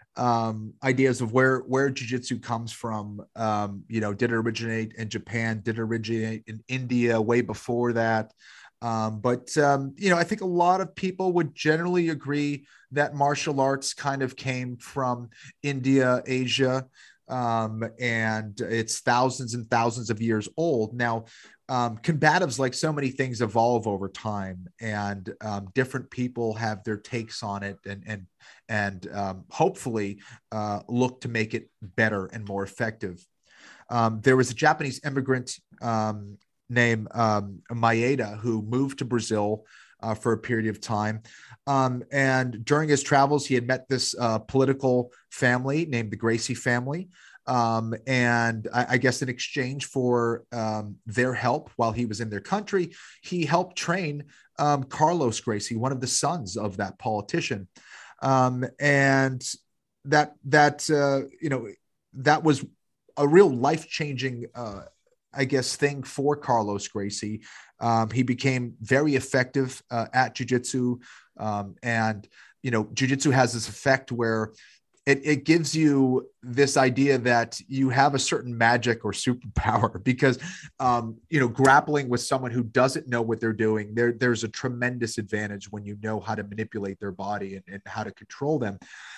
um, ideas of where, where jiu-jitsu comes from. Um, you know, did it originate in Japan? Did it originate in India way before that? Um, but, um, you know, I think a lot of people would generally agree that martial arts kind of came from India, Asia, um, and it's thousands and thousands of years old. Now, um, combatives, like so many things, evolve over time, and um, different people have their takes on it, and and and um, hopefully uh, look to make it better and more effective. Um, there was a Japanese immigrant um, named um, Maeda, who moved to Brazil uh, for a period of time. Um, and during his travels, he had met this uh, political family named the Gracie family. Um, and I, I guess in exchange for um, their help while he was in their country, he helped train um, Carlos Gracie, one of the sons of that politician. Um, and that, that uh, you know, that was a real life-changing uh I guess, thing for Carlos Gracie. Um, he became very effective uh, at jiu-jitsu. Um, and, you know, jiu-jitsu has this effect where it, it gives you this idea that you have a certain magic or superpower because, um, you know, grappling with someone who doesn't know what they're doing, there, there's a tremendous advantage when you know how to manipulate their body and, and how to control them.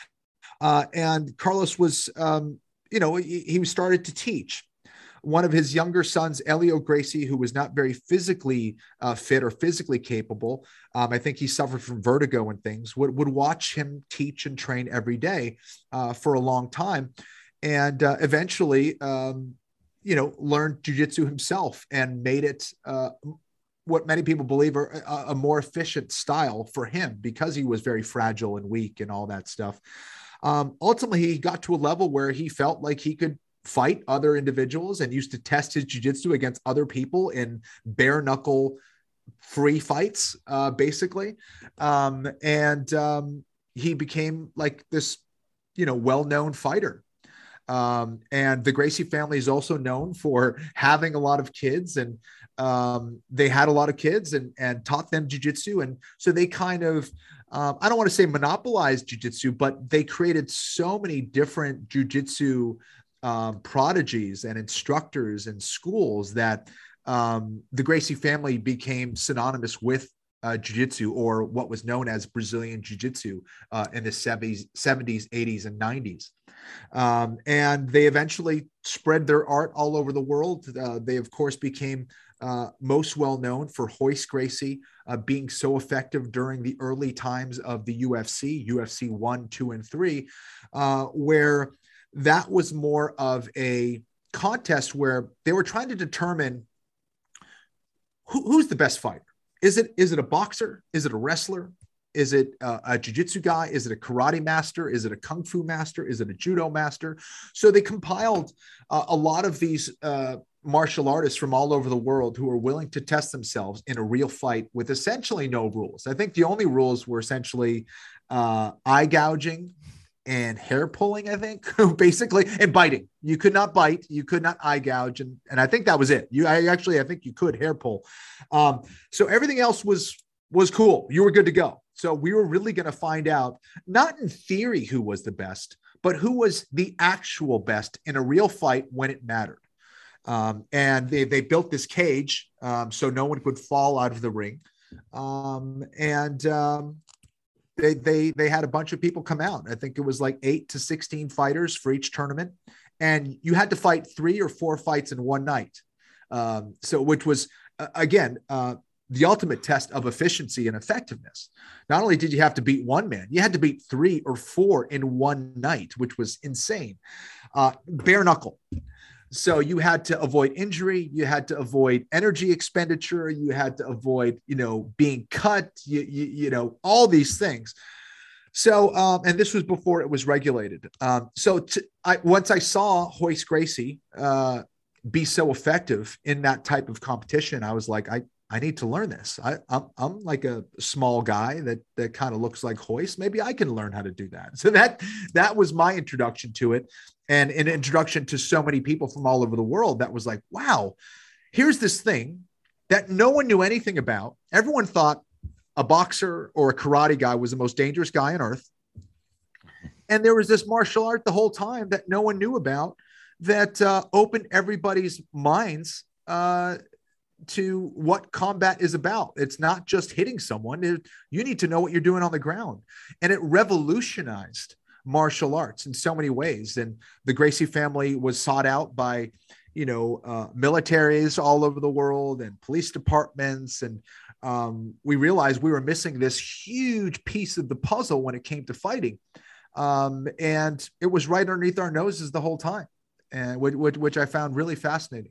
Uh, and Carlos was, um, you know, he, he started to teach. One of his younger sons, Elio Gracie, who was not very physically uh, fit or physically capable, um, I think he suffered from vertigo and things, would, would watch him teach and train every day uh, for a long time. And uh, eventually, um, you know, learned jiu-jitsu himself and made it uh, what many people believe are a, a more efficient style for him because he was very fragile and weak and all that stuff. Um, ultimately, he got to a level where he felt like he could fight other individuals and used to test his jiu-jitsu against other people in bare knuckle free fights, uh, basically. Um, and um, he became like this, you know, well-known fighter. Um, and the Gracie family is also known for having a lot of kids, and um, they had a lot of kids and, and taught them jiu-jitsu. And so they kind of, um, I don't want to say monopolized jiu-jitsu, but they created so many different jiu-jitsu Um, prodigies and instructors and schools that um, the Gracie family became synonymous with uh, jiu-jitsu, or what was known as Brazilian jiu-jitsu uh, in the seventies, eighties, and nineties. Um, and they eventually spread their art all over the world. Uh, they, of course, became uh, most well known for Royce Gracie uh, being so effective during the early times of the U F C, U F C one, two, and three, uh, where that was more of a contest where they were trying to determine who, who's the best fighter. Is it, is it a boxer? Is it a wrestler? Is it a, a jiu-jitsu guy? Is it a karate master? Is it a kung fu master? Is it a judo master? So they compiled uh, a lot of these uh, martial artists from all over the world who were willing to test themselves in a real fight with essentially no rules. I think the only rules were essentially uh, eye gouging and hair pulling, I think, basically, and biting. You could not bite, you could not eye gouge. And, and I think that was it. You, I actually, I think you could hair pull. Um, so everything else was, was cool. You were good to go. So we were really going to find out, not in theory who was the best, but who was the actual best in a real fight when it mattered. Um, and they, they built this cage um, so no one could fall out of the ring. Um, and um, they, they, they had a bunch of people come out. I think it was like eight to sixteen fighters for each tournament. And you had to fight three or four fights in one night. Um, so which was, uh, again, uh, the ultimate test of efficiency and effectiveness. Not only did you have to beat one man, you had to beat three or four in one night, which was insane. Uh, bare knuckle. So you had to avoid injury. You had to avoid energy expenditure. You had to avoid, you know, being cut, you, you, you know, all these things. So, um, and this was before it was regulated. Um, so to, I, once I saw Royce Gracie uh, be so effective in that type of competition, I was like, I, I need to learn this. I, I'm, I'm like a small guy that, that kind of looks like Royce. Maybe I can learn how to do that. So that, that was my introduction to it. And an introduction to so many people from all over the world that was like, wow, here's this thing that no one knew anything about. Everyone thought a boxer or a karate guy was the most dangerous guy on earth. And there was this martial art the whole time that no one knew about that uh, opened everybody's minds uh, to what combat is about. It's not just hitting someone. It, you need to know what you're doing on the ground. And it revolutionized martial arts in so many ways. And the Gracie family was sought out by, you know, uh, militaries all over the world and police departments. And um, we realized we were missing this huge piece of the puzzle when it came to fighting. Um, and it was right underneath our noses the whole time, and which, which, which I found really fascinating.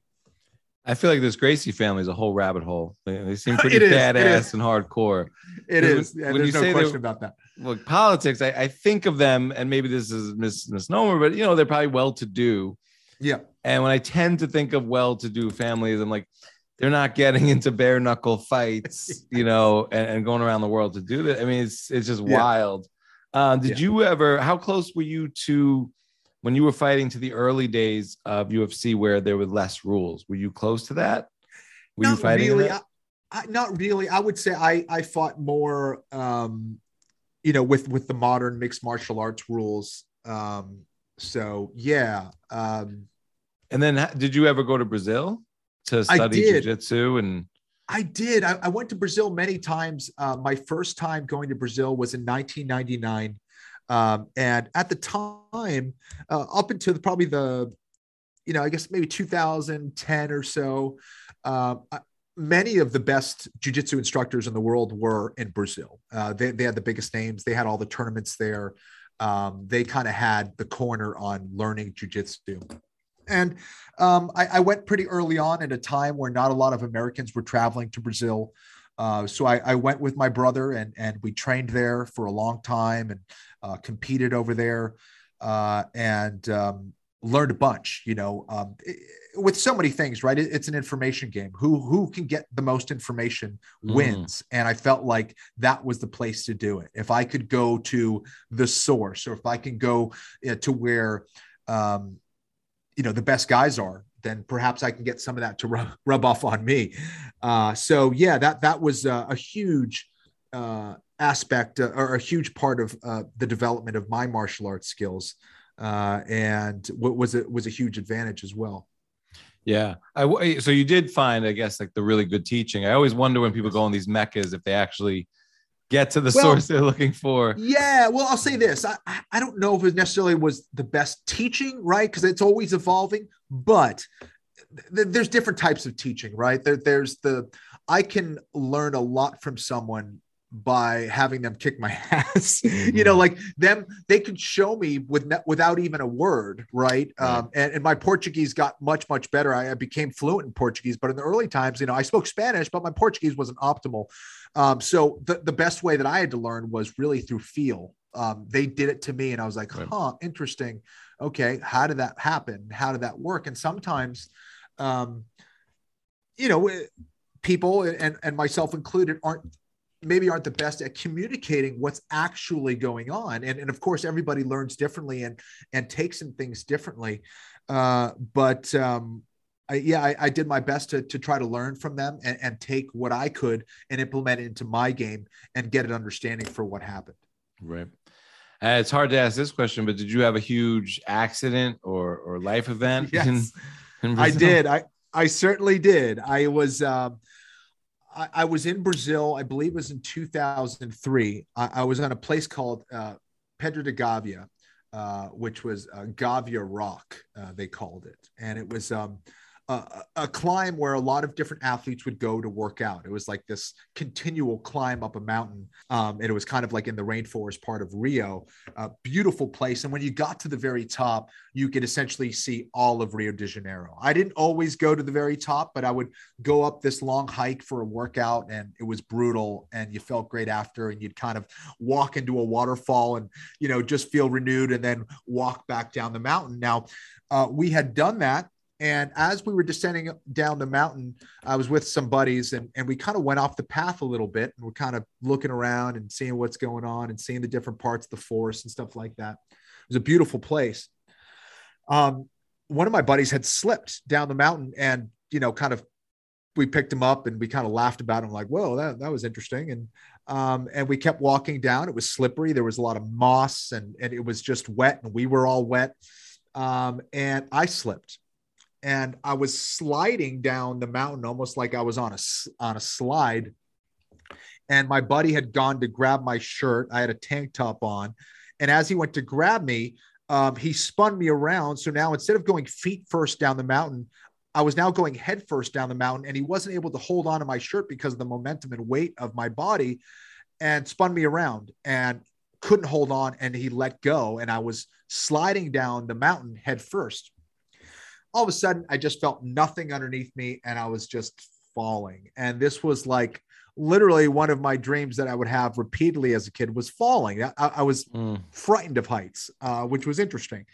I feel like this Gracie family is a whole rabbit hole. They, they seem pretty It is, badass it is. and hardcore. It is. When, Yeah, when there's you no say question they, about that. Look, politics, I, I think of them, and maybe this is mis, misnomer, but, you know, they're probably well-to-do. Yeah. And when I tend to think of well-to-do families, I'm like, they're not getting into bare knuckle fights, you know, and, and going around the world to do that. I mean, it's it's just Yeah. wild. Uh, did Yeah. you ever, how close were you to when you were fighting to the early days of U F C where there were less rules? Were you close to that? Were Not you fighting in really. that? I, I, not really. I would say I, I fought more, um, you know, with, with the modern mixed martial arts rules. Um, so yeah. Um, And then ha- did you ever go to Brazil to I study did. jiu-jitsu? And I did. I, I went to Brazil many times. Uh, my first time going to Brazil was in nineteen ninety-nine. Um, and at the time, uh, up until the, probably the, you know, I guess maybe two thousand ten or so, uh, many of the best jiu-jitsu instructors in the world were in Brazil. Uh, they, they had the biggest names. They had all the tournaments there. Um, they kind of had the corner on learning jiu-jitsu. And um, I, I went pretty early on at a time where not a lot of Americans were traveling to Brazil. Uh, so I, I went with my brother and, and we trained there for a long time and uh, competed over there uh, and um, learned a bunch, you know, um, it, with so many things, right? It, it's an information game. Who, who can get the most information wins. Mm. And I felt like that was the place to do it. If I could go to the source, or if I can go uh, to where, um, you know, the best guys are, then perhaps I can get some of that to rub, rub off on me. Uh, so yeah, that, that was uh, a huge uh, aspect uh, or a huge part of uh, the development of my martial arts skills. Uh, and what was it was a huge advantage as well. Yeah. I, so you did find, I guess, like the really good teaching. I always wonder when people go on these meccas, if they actually get to the well, source they're looking for. Yeah. Well, I'll say this. I, I don't know if it necessarily was the best teaching, right? Because it's always evolving, but th- there's different types of teaching, right? There, there's the, I can learn a lot from someone by having them kick my ass, mm-hmm. you know, like them, they could show me with without even a word. Right. right. Um, and, and my Portuguese got much, much better. I, I became fluent in Portuguese, but in the early times, you know, I spoke Spanish, but my Portuguese wasn't optimal. Um, so the, the best way that I had to learn was really through feel. Um, they did it to me and I was like, right. huh, interesting. Okay. How did that happen? How did that work? And sometimes, um, you know, people and, and myself included aren't, maybe aren't the best at communicating what's actually going on. And, and of course, everybody learns differently and, and takes in things differently. Uh, but, um, I, yeah, I, I did my best to, to try to learn from them and, and take what I could and implement it into my game and get an understanding for what happened. Right. Uh, it's hard to ask this question, but did you have a huge accident or or life event? Yes, in, in I did. I, I certainly did. I was, um, I, I was in Brazil. I believe it was in two thousand three. I, I was on a place called uh, Pedra de Gavia, uh, which was uh, Gavia Rock, uh, they called it. And it was, um, a, a climb where a lot of different athletes would go to work out. It was like this continual climb up a mountain. Um, and it was kind of like in the rainforest part of Rio, a beautiful place. And when you got to the very top, you could essentially see all of Rio de Janeiro. I didn't always go to the very top, but I would go up this long hike for a workout, and it was brutal, and you felt great after, and you'd kind of walk into a waterfall and, you know, just feel renewed and then walk back down the mountain. Now, uh, we had done that. And as we were descending down the mountain, I was with some buddies, and, and we kind of went off the path a little bit, and we're kind of looking around and seeing what's going on and seeing the different parts of the forest and stuff like that. It was a beautiful place. Um, one of my buddies had slipped down the mountain, and, you know, kind of, we picked him up and we kind of laughed about him, like, whoa, that, that was interesting. And, um, and we kept walking down. It was slippery. There was a lot of moss, and, and it was just wet, and we were all wet. Um, and I slipped. And I was sliding down the mountain almost like I was on a, on a slide. And my buddy had gone to grab my shirt. I had a tank top on. And as he went to grab me, um, he spun me around. So now instead of going feet first down the mountain, I was now going head first down the mountain. And he wasn't able to hold on to my shirt because of the momentum and weight of my body, and spun me around and couldn't hold on. And he let go. And I was sliding down the mountain head first. All of a sudden, I just felt nothing underneath me, and I was just falling. And this was like literally one of my dreams that I would have repeatedly as a kid, was falling. I, I was mm. frightened of heights, uh, which was interesting.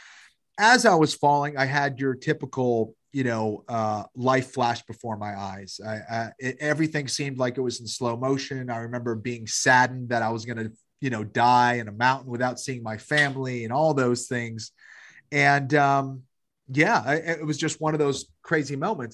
As I was falling, I had your typical, you know, uh, life flash before my eyes. I, I, it, everything seemed like it was in slow motion. I remember being saddened that I was going to, you know, die in a mountain without seeing my family and all those things. And, um, yeah, I, it was just one of those crazy moments.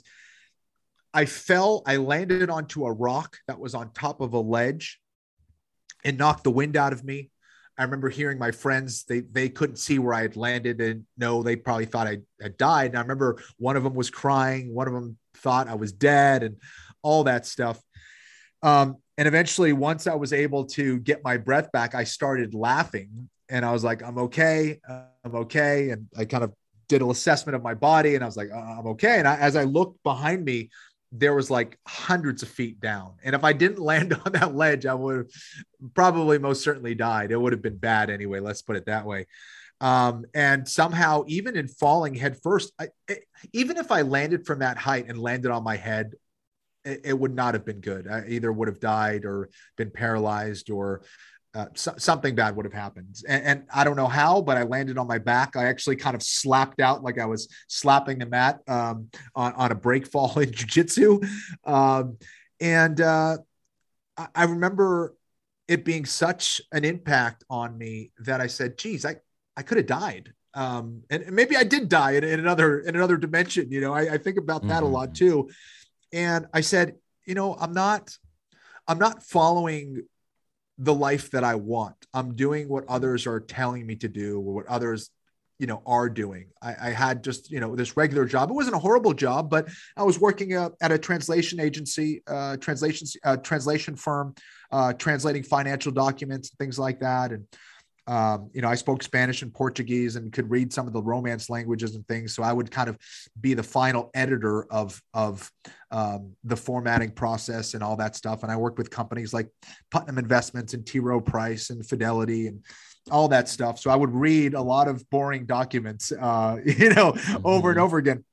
I fell, I landed onto a rock that was on top of a ledge and knocked the wind out of me. I remember hearing my friends, they, they couldn't see where I had landed, and no, they probably thought I had died. And I remember one of them was crying. One of them thought I was dead and all that stuff. Um, and eventually, once I was able to get my breath back, I started laughing, and I was like, I'm okay. Uh, I'm okay. And I kind of did an assessment of my body, and I was like, uh, I'm okay. And I, as I looked behind me, there was like hundreds of feet down. And if I didn't land on that ledge, I would have probably most certainly died. It would have been bad anyway. Let's put it that way. Um, and somehow, even in falling head first, I, it, even if I landed from that height and landed on my head, it, it would not have been good. I either would have died or been paralyzed, or Uh, so, something bad would have happened. And, and I don't know how, but I landed on my back. I actually kind of slapped out like I was slapping the mat um, on, on a break fall in jiu-jitsu. Um, and uh, I, I remember it being such an impact on me that I said, geez, I, I could have died. Um, and, and maybe I did die in, in another, in another dimension. You know, I, I think about that mm-hmm. a lot too. And I said, you know, I'm not, I'm not following the life that I want. I'm doing what others are telling me to do, or what others, you know, are doing. I, I had just, you know, this regular job. It wasn't a horrible job, but I was working uh, at a translation agency, uh, translation, uh, translation firm, uh, translating financial documents and things like that. And, um, you know, I spoke Spanish and Portuguese and could read some of the Romance languages and things. So I would kind of be the final editor of, of um, the formatting process and all that stuff. And I worked with companies like Putnam Investments and T. Rowe Price and Fidelity and all that stuff. So I would read a lot of boring documents, uh, you know, mm-hmm. over and over again.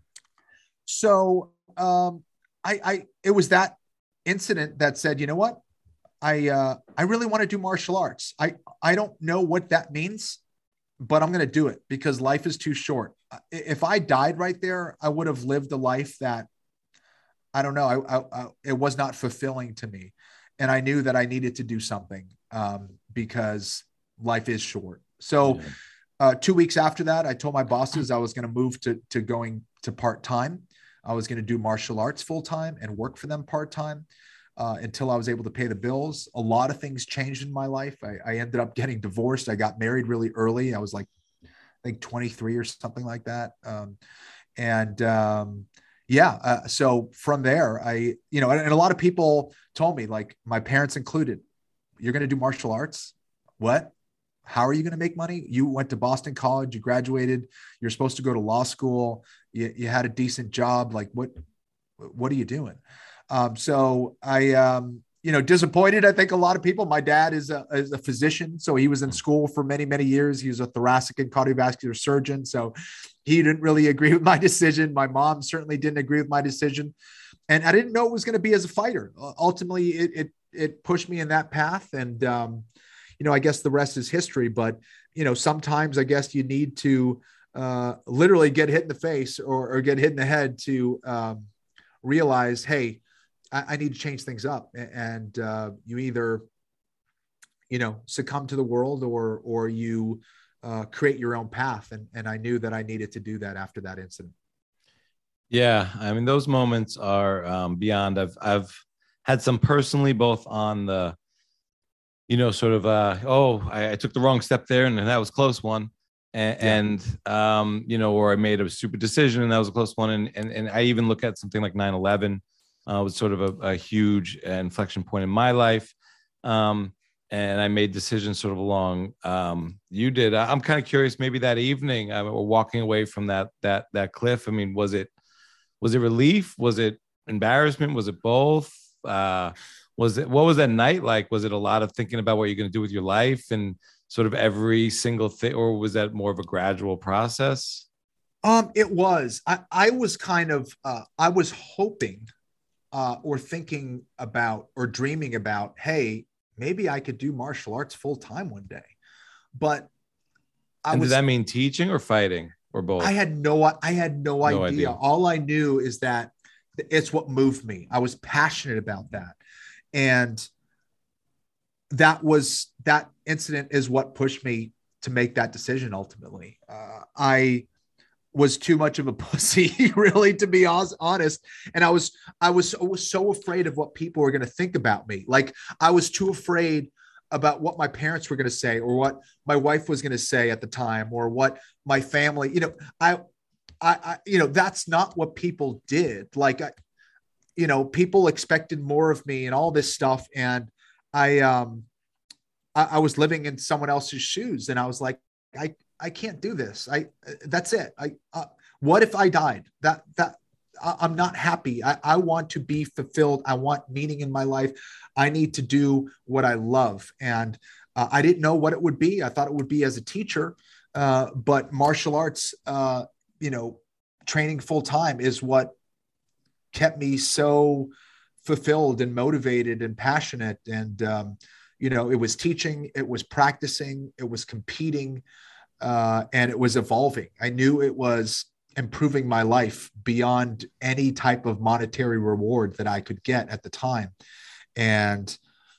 So um, I, I, it was that incident that said, you know what? I, uh, I really want to do martial arts. I, I don't know what that means, but I'm going to do it because life is too short. If I died right there, I would have lived a life that, I don't know, I, I, I, it was not fulfilling to me. And I knew that I needed to do something um, because life is short. So yeah. uh, two weeks after that, I told my bosses I was going to move to, to going to part-time. I was going to do martial arts full-time and work for them part-time uh, until I was able to pay the bills. A lot of things changed in my life. I, I ended up getting divorced. I got married really early. I was like, I think twenty-three or something like that. Um, and um, yeah, uh, so from there, I, you know, and, and a lot of people told me, like my parents included, you're going to do martial arts? What? How are you going to make money? You went to Boston College, you graduated, you're supposed to go to law school. You, you had a decent job. Like what, what are you doing? Um, so I, um, you know, disappointed. I think a lot of people, my dad is a, is a physician. So he was in school for many, many years. He was a thoracic and cardiovascular surgeon. So he didn't really agree with my decision. My mom certainly didn't agree with my decision. And I didn't know it was going to be as a fighter. Uh, ultimately it, it, it pushed me in that path. And, um, you know, I guess the rest is history, but, you know, sometimes I guess you need to uh, literally get hit in the face or, or get hit in the head to um, realize, hey, I, I need to change things up. And uh, you either, you know, succumb to the world or, or you uh, create your own path. And, and I knew that I needed to do that after that incident. Yeah. I mean, those moments are um, beyond. I've, I've had some personally, both on the, you know, sort of, uh, oh, I, I took the wrong step there and that was a close one. And, yeah. and um, you know, or I made a stupid decision and that was a close one. And, and, and I even look at something like nine eleven uh, was sort of a, a huge inflection point in my life. Um, and I made decisions sort of along um, you did. I'm kind of curious, maybe that evening I, we're walking away from that, that, that cliff. I mean, was it, was it relief? Was it embarrassment? Was it both? Uh, Was it, what was that night like? Was it a lot of thinking about what you're going to do with your life and sort of every single thing, or was that more of a gradual process? Um, it was, I, I was kind of, uh, I was hoping uh, or thinking about or dreaming about, hey, maybe I could do martial arts full time one day. But I and was, did that mean teaching or fighting or both? I had no, I had no, no idea. idea. All I knew is that it's what moved me. I was passionate about that. And that was, that incident is what pushed me to make that decision. Ultimately, uh, I was too much of a pussy, really, to be honest. And I was, I was, I was so afraid of what people were going to think about me. Like I was too afraid about what my parents were going to say or what my wife was going to say at the time or what my family, you know, I, I, I you know, that's not what people did. Like, I, you know, people expected more of me and all this stuff. And I, um, I, I was living in someone else's shoes and I was like, I, I can't do this. I, that's it. I, uh, what if I died? That, that I, I'm not happy. I, I want to be fulfilled. I want meaning in my life. I need to do what I love. And uh, I didn't know what it would be. I thought it would be as a teacher, uh, but martial arts, uh, you know, training full time is what kept me so fulfilled and motivated and passionate. And, um, you know, it was teaching, it was practicing, it was competing, uh, and it was evolving. I knew it was improving my life beyond any type of monetary reward that I could get at the time. And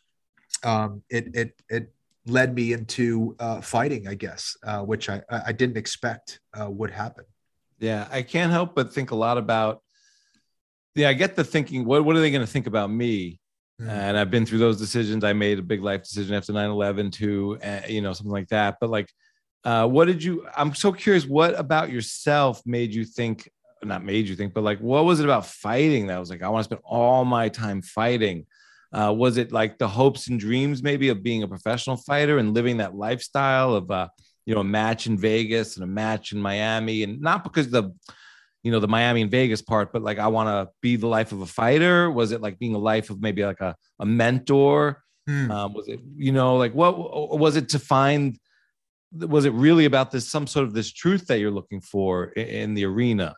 um, it, it, it led me into uh, fighting, I guess, uh, which I, I didn't expect uh, would happen. Yeah. I can't help but think a lot about, yeah, I get the thinking, what, what are they going to think about me? Mm. And I've been through those decisions. I made a big life decision after nine eleven too, uh, you know, something like that. But like, uh, what did you, I'm so curious, what about yourself made you think, not made you think, but like, what was it about fighting that was like, I want to spend all my time fighting? Uh, was it like the hopes and dreams maybe of being a professional fighter and living that lifestyle of, uh, you know, a match in Vegas and a match in Miami, and not because the, you know, the Miami and Vegas part, but like, I want to be the life of a fighter. Was it like being a life of maybe like a, a mentor? Mm. Um, was it, you know, like what was it to find, was it really about this, some sort of this truth that you're looking for in, in the arena?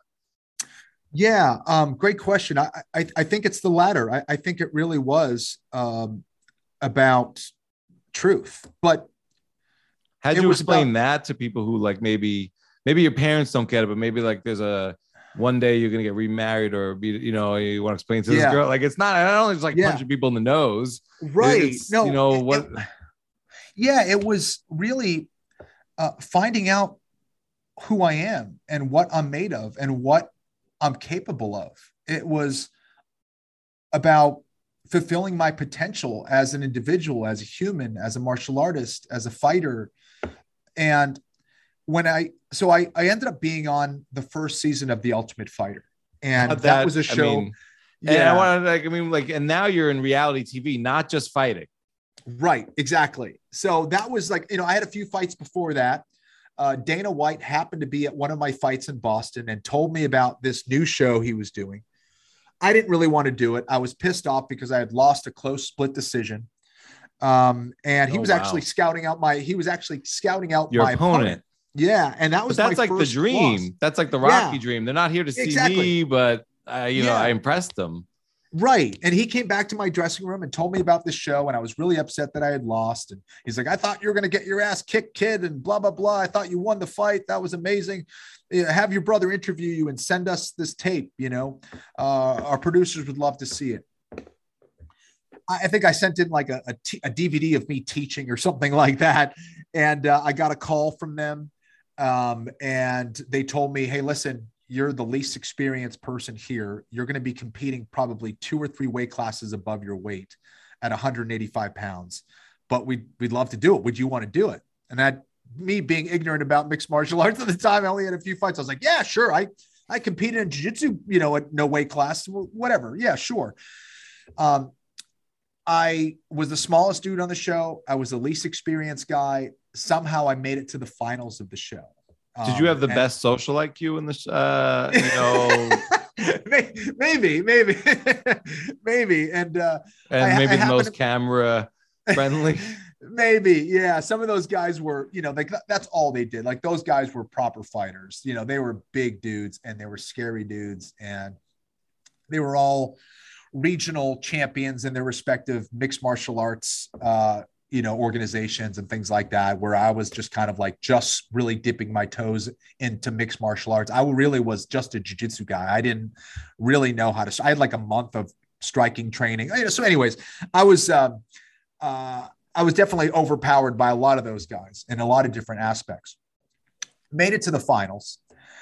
Yeah. Um, great question. I, I, I think it's the latter. I, I think it really was um, about truth, but how do you explain about, that to people who like, maybe, maybe your parents don't get it, but maybe like there's a, one day you're going to get remarried or be, you know, you want to explain to this yeah. girl, like, it's not, I don't just like yeah. punching people in the nose. Right. It's, no, you know it, what? It, yeah, it was really, uh, finding out who I am and what I'm made of and what I'm capable of. It was about fulfilling my potential as an individual, as a human, as a martial artist, as a fighter. And when I, so I, I ended up being on the first season of The Ultimate Fighter. And that, that was a show. I mean, yeah. And I want to like, I mean, like, and now you're in reality T V, not just fighting. Right. Exactly. So that was like, you know, I had a few fights before that. Uh, Dana White happened to be at one of my fights in Boston and told me about this new show he was doing. I didn't really want to do it. I was pissed off because I had lost a close split decision. Um, and he oh, was wow. actually scouting out my, he was actually scouting out your my opponent. opponent. Yeah. And that was, but that's my like the first dream. loss. That's like the Rocky yeah. dream. They're not here to see exactly. me, but uh, you yeah. know, I impressed them. Right. And he came back to my dressing room and told me about this show. And I was really upset that I had lost. And he's like, I thought you were going to get your ass kicked, kid, and blah, blah, blah. I thought you won the fight. That was amazing. Have your brother interview you and send us this tape. You know, uh, our producers would love to see it. I think I sent in like a, a, t- a D V D of me teaching or something like that. And uh, I got a call from them. Um, and they told me, hey, listen, you're the least experienced person here. You're going to be competing probably two or three weight classes above your weight at one hundred eighty-five pounds, but we'd, we'd love to do it. Would you want to do it? And that me being ignorant about mixed martial arts at the time, I only had a few fights. I was like, yeah, sure. I, I competed in jiu-jitsu, you know, at no weight class, whatever. Yeah, sure. Um, I was the smallest dude on the show. I was the least experienced guy. Somehow I made it to the finals of the show. Did you have the um, best social I Q in this? Uh, you know, maybe, maybe, maybe, and uh, and I, maybe I the most to... camera friendly. Maybe, yeah. Some of those guys were, you know, like that's all they did. Like those guys were proper fighters. You know, they were big dudes and they were scary dudes, and they were all regional champions in their respective mixed martial arts. Uh, you know, organizations and things like that, where I was just kind of like just really dipping my toes into mixed martial arts. I really was just a jiu-jitsu guy. I didn't really know how to, I had like a month of striking training. You know, so anyways, I was, um, uh, I was definitely overpowered by a lot of those guys in a lot of different aspects. Made it to the finals.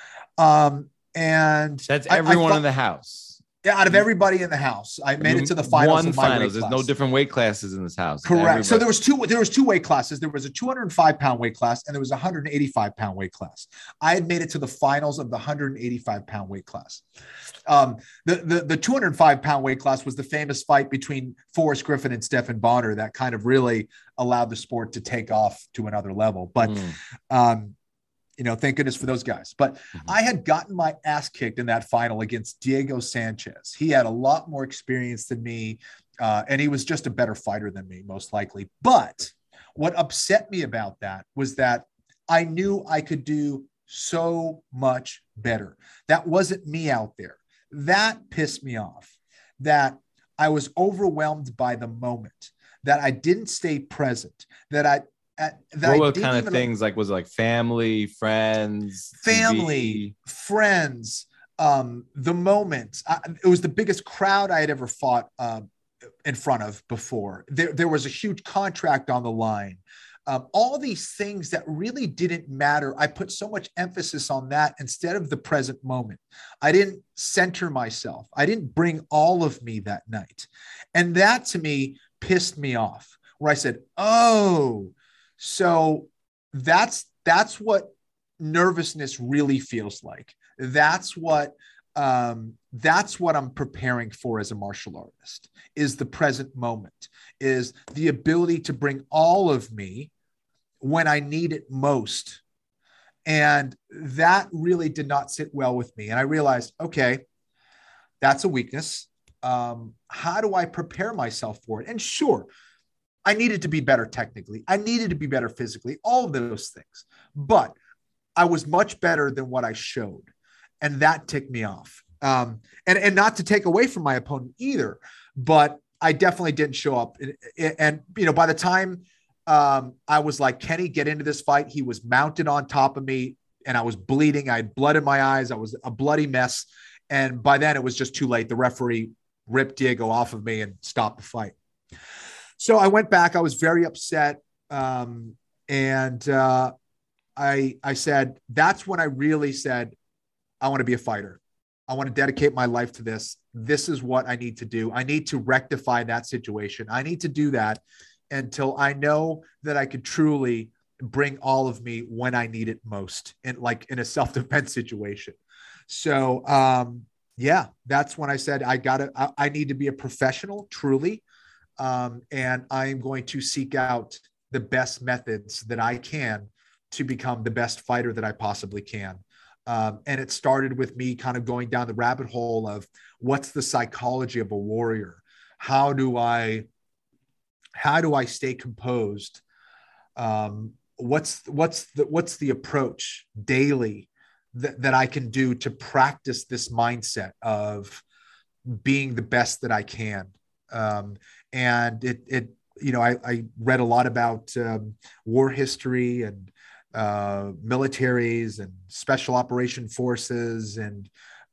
Um, and that's everyone I, I thought, in the house. Yeah, out of everybody in the house, I made it to the finals. One of my finals. Weight There's class. no different weight classes in this house. Correct. Everybody. So there was two. There was two weight classes. There was a two hundred five pound weight class, and there was a one hundred eighty-five pound weight class. I had made it to the finals of the one hundred eighty-five pound weight class. Um, the the the two hundred five pound weight class was the famous fight between Forrest Griffin and Stephan Bonner that kind of really allowed the sport to take off to another level. But mm. um, you know, thank goodness for those guys. But mm-hmm. I had gotten my ass kicked in that final against Diego Sanchez. He had a lot more experience than me, uh, and he was just a better fighter than me, most likely. But what upset me about that was that I knew I could do so much better. That wasn't me out there. That pissed me off, that I was overwhelmed by the moment, that I didn't stay present, that I, At, what what kind of things like was it like family, friends, family, T V? friends, um, the moment. I, it was the biggest crowd I had ever fought uh, in front of before. There, there was a huge contract on the line. Um, all these things that really didn't matter. I put so much emphasis on that instead of the present moment. I didn't center myself. I didn't bring all of me that night. And that to me pissed me off, where I said, oh, so that's, that's what nervousness really feels like. That's what, um, that's what I'm preparing for as a martial artist, is the present moment, is the ability to bring all of me when I need it most. And that really did not sit well with me. And I realized, okay, that's a weakness. Um, how do I prepare myself for it? And sure, I needed to be better technically. I needed to be better physically, all of those things. But I was much better than what I showed. And that ticked me off. Um, and, and not to take away from my opponent either, but I definitely didn't show up. And, and you know, by the time um, I was like, Kenny, get into this fight, he was mounted on top of me and I was bleeding. I had blood in my eyes. I was a bloody mess. And by then it was just too late. The referee ripped Diego off of me and stopped the fight. So I went back. I was very upset. Um, and uh, I, I said, that's when I really said, I want to be a fighter. I want to dedicate my life to this. This is what I need to do. I need to rectify that situation. I need to do that until I know that I could truly bring all of me when I need it most, and like in a self-defense situation. So, um, yeah, that's when I said, I gotta, I, I need to be a professional, truly. Um, and I'm going to seek out the best methods that I can to become the best fighter that I possibly can. Um, and it started with me kind of going down the rabbit hole of what's the psychology of a warrior? How do I, how do I stay composed? Um, what's, what's the, what's the approach daily that, that I can do to practice this mindset of being the best that I can? Um, and it, it, you know, I, I read a lot about um, war history and uh, militaries and special operation forces. And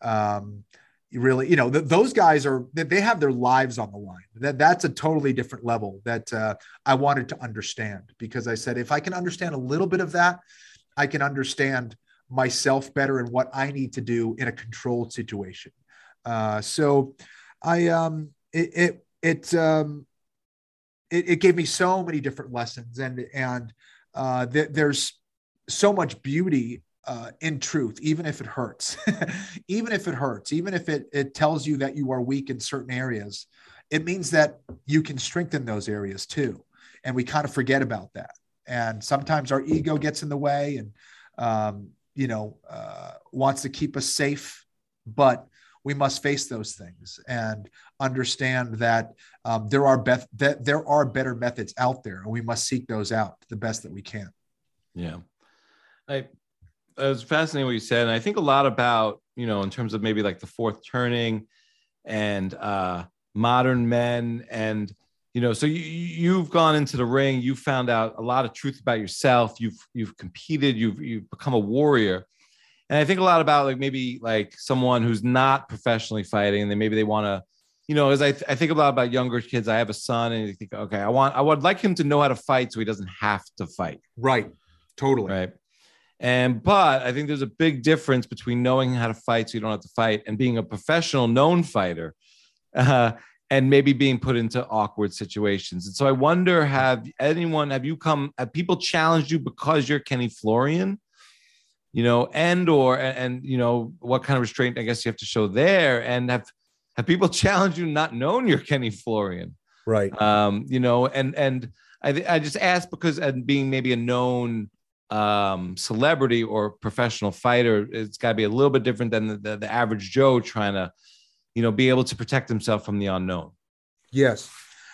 um, really, you know, th- those guys are, they have their lives on the line. That that's a totally different level that uh, I wanted to understand, because I said, if I can understand a little bit of that, I can understand myself better and what I need to do in a controlled situation. Uh, so I, um, it, it, it, um, it, it gave me so many different lessons, and, and uh, th- there's so much beauty uh, in truth, even if it hurts, even if it hurts, even if it, it tells you that you are weak in certain areas, it means that you can strengthen those areas too. And we kind of forget about that. And sometimes our ego gets in the way and, um, you know, uh, wants to keep us safe, but we must face those things and understand that um, there are beth- that there are better methods out there, and we must seek those out the best that we can. Yeah. I, it was fascinating what you said. And I think a lot about, you know, in terms of maybe like the fourth turning and uh, modern men. And, you know, so you, you've gone into the ring, you found out a lot of truth about yourself. You've, you've competed, you've, you've become a warrior. And I think a lot about like maybe like someone who's not professionally fighting, and then maybe they want to, you know, as I, th- I think a lot about younger kids. I have a son, and you think, okay, I want, I would like him to know how to fight so he doesn't have to fight. Right. Totally. Right. And, but I think there's a big difference between knowing how to fight so you don't have to fight, and being a professional known fighter, uh, and maybe being put into awkward situations. And so I wonder, have anyone, have you come, have people challenged you because you're Kenny Florian? You know, and or and, and you know, what kind of restraint I guess you have to show there, and have have people challenged you not known you're Kenny Florian, right? Um, you know, and and I I just asked because, and being maybe a known um, celebrity or professional fighter, it's got to be a little bit different than the, the the average Joe trying to, you know, be able to protect himself from the unknown. Yes.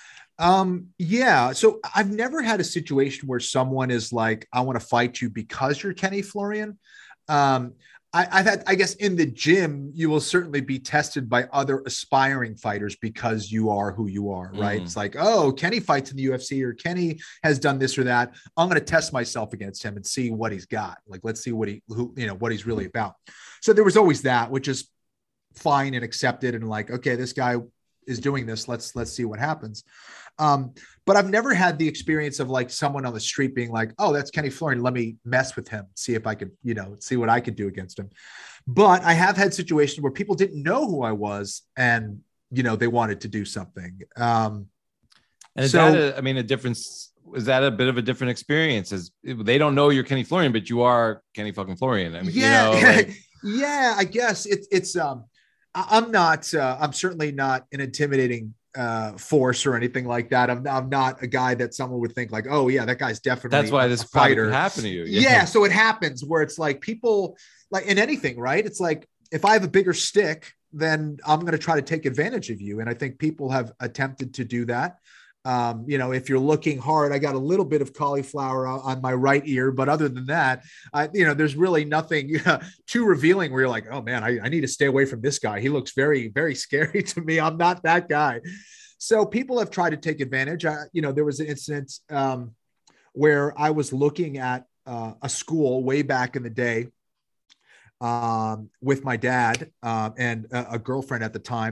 Um, yeah. So I've never had a situation where someone is like, I want to fight you because you're Kenny Florian. Um, I, I've had, I guess in the gym, you will certainly be tested by other aspiring fighters because you are who you are, right? Mm. It's like, oh, Kenny fights in the U F C, or Kenny has done this or that. I'm going to test myself against him and see what he's got. Like, let's see what he, who, you know, what he's really about. So there was always that, which is fine and accepted. And like, okay, this guy is doing this. Let's, let's see what happens. Um, but I've never had the experience of like someone on the street being like, oh, that's Kenny Florian. Let me mess with him. See if I could, you know, see what I could do against him. But I have had situations where people didn't know who I was, and, you know, they wanted to do something. Um, and is so, that a, I mean, a difference, is that a bit of a different experience? As they don't know you're Kenny Florian, but you are Kenny fucking Florian. I mean, yeah, you know, like, yeah, I guess it's, it's, um, I'm not, uh, I'm certainly not an intimidating uh, force or anything like that. I'm, I'm not a guy that someone would think like, oh yeah, that guy's definitely that's why a, this a probably fighter. could happen to you. Yeah. yeah. So it happens where it's like people like in anything, right? It's like, if I have a bigger stick, then I'm going to try to take advantage of you. And I think people have attempted to do that. Um, you know, if you're looking hard, I got a little bit of cauliflower on my right ear, but other than that, I, you know, there's really nothing uh, too revealing where you're like, oh man, I, I need to stay away from this guy. He looks very, very scary to me. I'm not that guy. So people have tried to take advantage. I, you know, there was an incident um, where I was looking at uh, a school way back in the day um, with my dad uh, and a, a girlfriend at the time.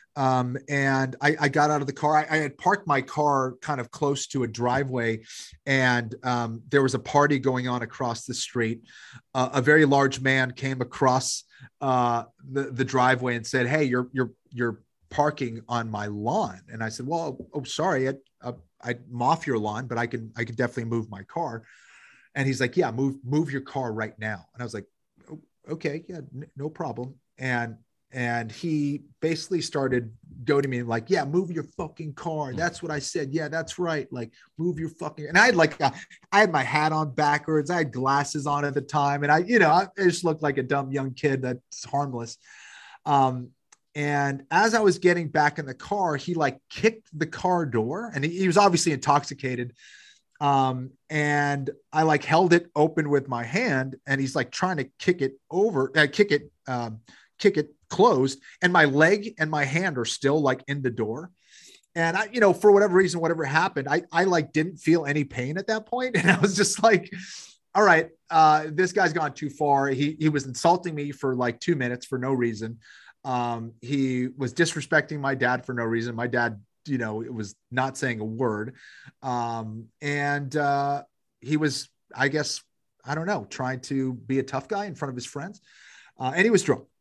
Um, and I, I got out of the car. I, I had parked my car kind of close to a driveway, and um, there was a party going on across the street. Uh, a very large man came across uh, the, the driveway and said, "Hey, you're you're you're parking on my lawn." And I said, "Well, oh, sorry, I, I, I'm off your lawn, but I can I can definitely move my car." And he's like, "Yeah, move move your car right now." And I was like, oh, "Okay, yeah, n- no problem." And And he basically started goading me like, "Yeah, move your fucking car. That's what I said. Yeah, that's right. Like, move your fucking." And I had like, a, I had my hat on backwards. I had glasses on at the time. And I, you know, I just looked like a dumb young kid that's harmless. Um, and as I was getting back in the car, he like kicked the car door, and he, he was obviously intoxicated. Um, and I like held it open with my hand, and he's like trying to kick it over, uh, kick it, um, kick it closed, and my leg and my hand are still like in the door. And I, you know, for whatever reason, whatever happened, I, I like didn't feel any pain at that point. And I was just like, all right, uh, this guy's gone too far. He, he was insulting me for like two minutes for no reason. Um, he was disrespecting my dad for no reason. My dad, you know, it was not saying a word. Um, and, uh, he was, I guess, I don't know, trying to be a tough guy in front of his friends. Uh, and he was drunk.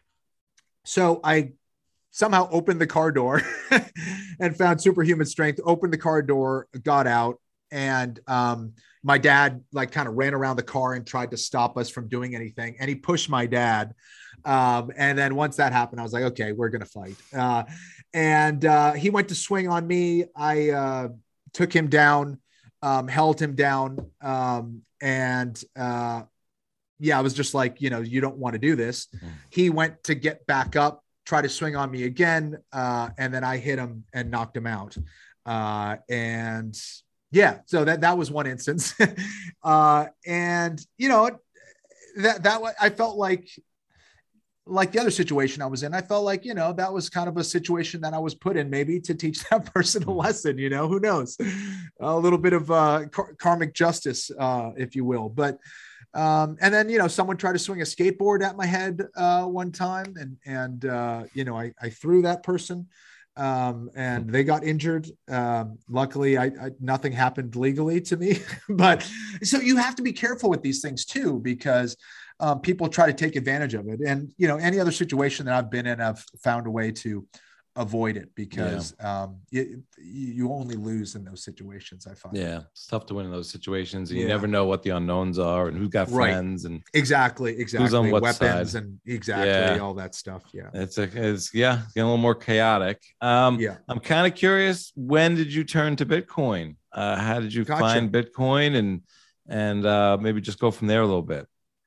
So I somehow opened the car door and found superhuman strength, opened the car door, got out. And um, my dad like kind of ran around the car and tried to stop us from doing anything. And he pushed my dad. Um, and then once that happened, I was like, okay, we're going to fight. Uh, and uh, he went to swing on me. I uh, took him down, um, held him down. Um, and uh, yeah, I was just like, you know, you don't want to do this. Mm-hmm. He went to get back up, try to swing on me again. Uh, and then I hit him and knocked him out. Uh, and yeah, so that, that was one instance. uh, and you know, that, that I felt like, like the other situation I was in, I felt like, you know, that was kind of a situation that I was put in maybe to teach that person a lesson, you know, who knows, a little bit of uh, car- karmic justice, uh, if you will. But Um, and then, you know, someone tried to swing a skateboard at my head uh, one time, and, and uh, you know, I, I threw that person um, and they got injured. Um, luckily, I, I, nothing happened legally to me, but so you have to be careful with these things too, because um, people try to take advantage of it. And, you know, any other situation that I've been in, I've found a way to avoid it, because yeah. um, it, you only lose in those situations. I find. Yeah, it's tough to win in those situations, and yeah. you never know what the unknowns are and who's got friends right. and exactly, exactly, who's on what weapons side. and exactly yeah. all that stuff. Yeah, it's a, it's yeah, getting a little more chaotic. Um, yeah, I'm kind of curious. When did you turn to Bitcoin? Uh, how did you gotcha. find Bitcoin, and and uh, maybe just go from there a little bit?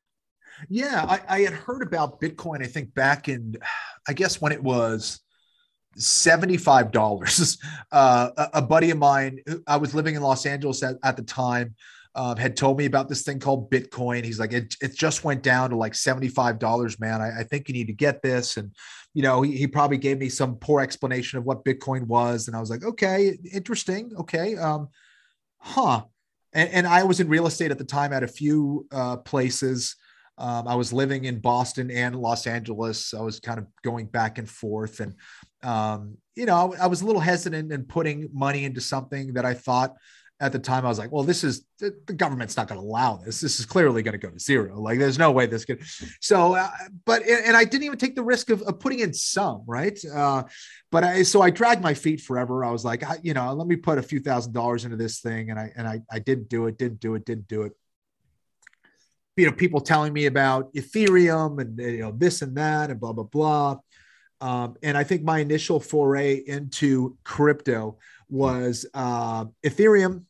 Yeah, I, I had heard about Bitcoin. I think back in, I guess when it was seventy-five dollars. Uh, a, a buddy of mine, I was living in Los Angeles at, at the time, uh, had told me about this thing called Bitcoin. He's like, it, it just went down to like seventy-five dollars, man. I, I think you need to get this. And, you know, he, he probably gave me some poor explanation of what Bitcoin was. And I was like, okay, interesting. Okay. Um, huh. And, and I was in real estate at the time at a few uh, places. Um, I was living in Boston and Los Angeles. I was kind of going back and forth. And, um, you know, I, I was a little hesitant in putting money into something that I thought at the time, I was like, well, this is, the government's not going to allow this. This is clearly going to go to zero. Like, there's no way this could. So, uh, but, and I didn't even take the risk of, of putting in some, right. Uh, but I, so I dragged my feet forever. I was like, I, you know, let me put a few thousand dollars into this thing. And I, and I, I didn't do it, didn't do it, didn't do it. You know, people telling me about Ethereum and, you know, this and that and blah, blah, blah. Um, and I think my initial foray into crypto was uh, Ethereum.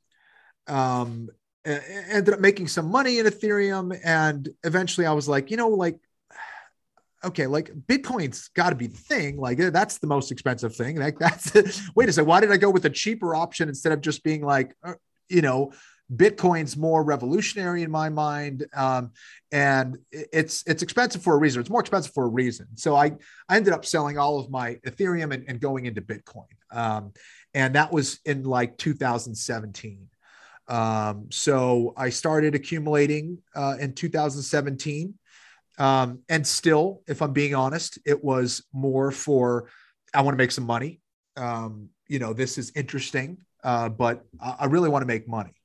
Um, ended up making some money in Ethereum. And eventually I was like, you know, like, okay, like Bitcoin's got to be the thing. Like, that's the most expensive thing. Like, that's it. Wait a second. Why did I go with a cheaper option instead of just being like, uh, you know, Bitcoin's more revolutionary in my mind. Um, and it's, it's expensive for a reason. It's more expensive for a reason. So I, I ended up selling all of my Ethereum and, and going into Bitcoin. Um, and that was in like two thousand seventeen. Um, so I started accumulating uh, in two thousand seventeen. Um, and still, if I'm being honest, it was more for I want to make some money. Um, you know, this is interesting, uh, but I, I really want to make money.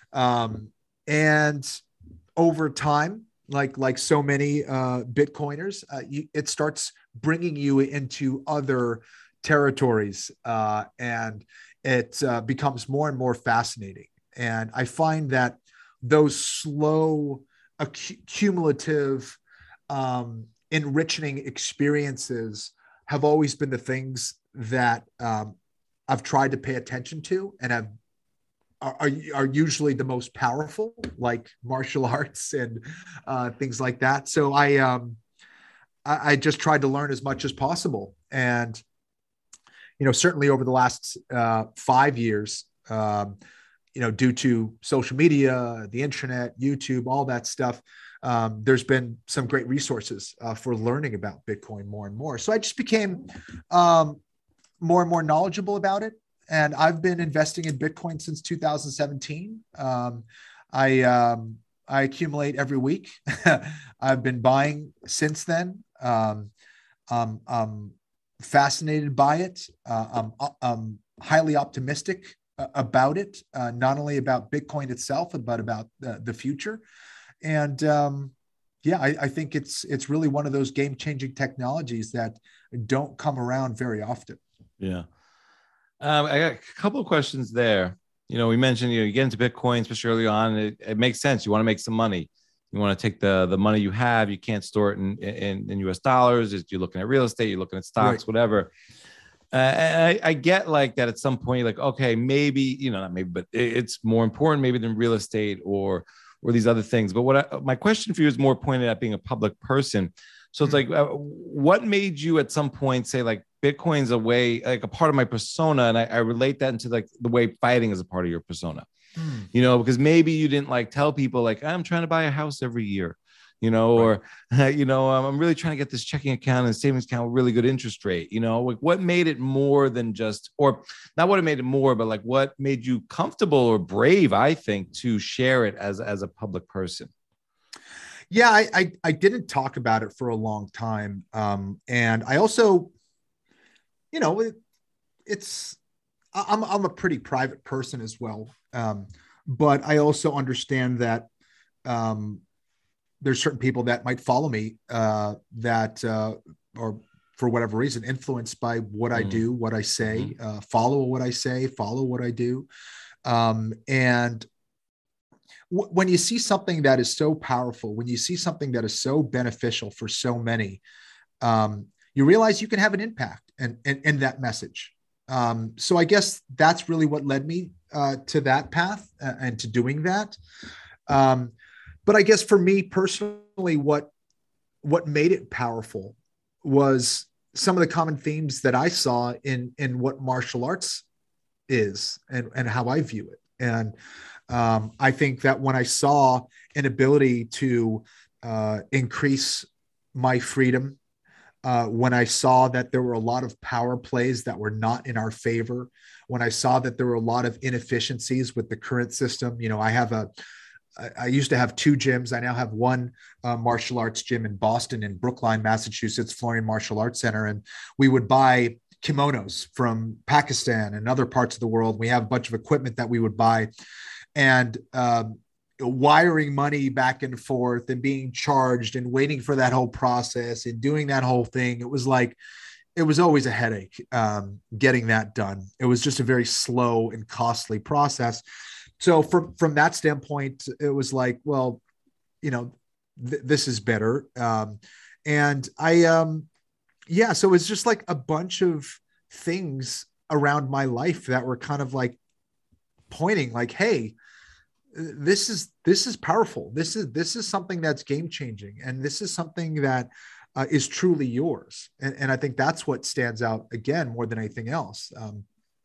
Um, and over time, like like so many uh, Bitcoiners, uh, you, it starts bringing you into other territories, uh, and it uh, becomes more and more fascinating. And I find that those slow, acc- cumulative, um, enriching experiences have always been the things that um, I've tried to pay attention to, and have are, are usually the most powerful, like martial arts and uh, things like that. So I, um, I, I just tried to learn as much as possible. And, you know, certainly over the last uh, five years, um, you know, due to social media, the internet, YouTube, all that stuff, um, there's been some great resources uh, for learning about Bitcoin more and more. So I just became um, more and more knowledgeable about it. And I've been investing in Bitcoin since two thousand seventeen. Um, I um, I accumulate every week. I've been buying since then. Um, um, I'm fascinated by it. Uh, I'm, I'm highly optimistic about it, uh, not only about Bitcoin itself, but about the, the future. And um, yeah, I, I think it's it's really one of those game-changing technologies that don't come around very often. Yeah. Um, I got a couple of questions there. You know, we mentioned, you know, you get into Bitcoin, especially early on, it, it makes sense. You want to make some money. You want to take the, the money you have, you can't store it in, in, in U S dollars. You're looking at real estate, you're looking at stocks, right. Whatever. Uh, and I, I get like that at some point, you're like, okay, maybe, you know, not maybe, but it's more important maybe than real estate or, or these other things. But what I, my question for you is more pointed at being a public person. So it's like, uh, what made you at some point say like, Bitcoin's a way, like a part of my persona. And I, I relate that into like the way fighting is a part of your persona, mm. you know, because maybe you didn't like tell people like, I'm trying to buy a house every year, you know, right. or, you know, I'm really trying to get this checking account and savings account with really good interest rate, you know, like what made it more than just, or not what it made it more, but like what made you comfortable or brave, I think, to share it as, as a public person? Yeah, I, I, I didn't talk about it for a long time. Um, and I also, you know, it, it's, I'm, I'm a pretty private person as well. Um, but I also understand that um, there's certain people that might follow me uh, that, uh, or for whatever reason, influenced by what mm-hmm. I do, what I say, mm-hmm. uh, follow what I say, follow what I do. Um, and w- when you see something that is so powerful, when you see something that is so beneficial for so many, um, you realize you can have an impact and in, in, in that message. Um, so I guess that's really what led me uh, to that path uh, and to doing that. Um, but I guess for me personally, what, what made it powerful was some of the common themes that I saw in, in what martial arts is and, and how I view it. And um, I think that when I saw an ability to uh, increase my freedom, Uh, when I saw that there were a lot of power plays that were not in our favor, when I saw that there were a lot of inefficiencies with the current system, you know, I have a, I used to have two gyms. I now have one uh, martial arts gym in Boston, in Brookline, Massachusetts, Florian Martial Arts Center. And we would buy kimonos from Pakistan and other parts of the world. We have a bunch of equipment that we would buy. And, um, wiring money back and forth and being charged and waiting for that whole process and doing that whole thing. It was like, it was always a headache um, getting that done. It was just a very slow and costly process. So from, from that standpoint, it was like, well, you know, th- this is better. Um, and I, um, yeah, so it was just like a bunch of things around my life that were kind of like pointing like, hey, this is, this is powerful. This is, this is something that's game changing. And this is something that uh, is truly yours. And, and I think that's what stands out again, more than anything else. Um,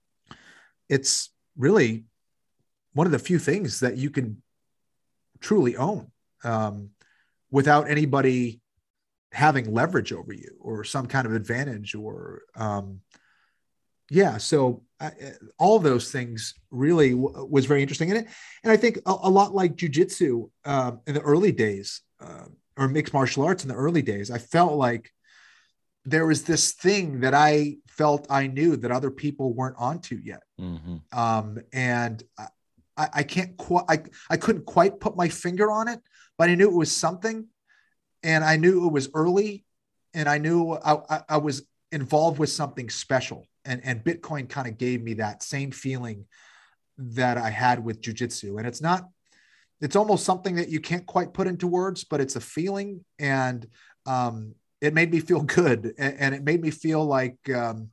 it's really one of the few things that you can truly own um, without anybody having leverage over you or some kind of advantage or um, yeah. So uh, all those things really w- was very interesting in it. And I think a, a lot like jujitsu um, in the early days uh, or mixed martial arts in the early days, I felt like there was this thing that I felt I knew that other people weren't onto yet. Mm-hmm. Um, and I, I can't quite, I, I couldn't quite put my finger on it, but I knew it was something, and I knew it was early, and I knew I, I, I was involved with something special. And, and Bitcoin kind of gave me that same feeling that I had with jujitsu. And it's not, it's almost something that you can't quite put into words, but it's a feeling. And um, it made me feel good. And, and it made me feel like um,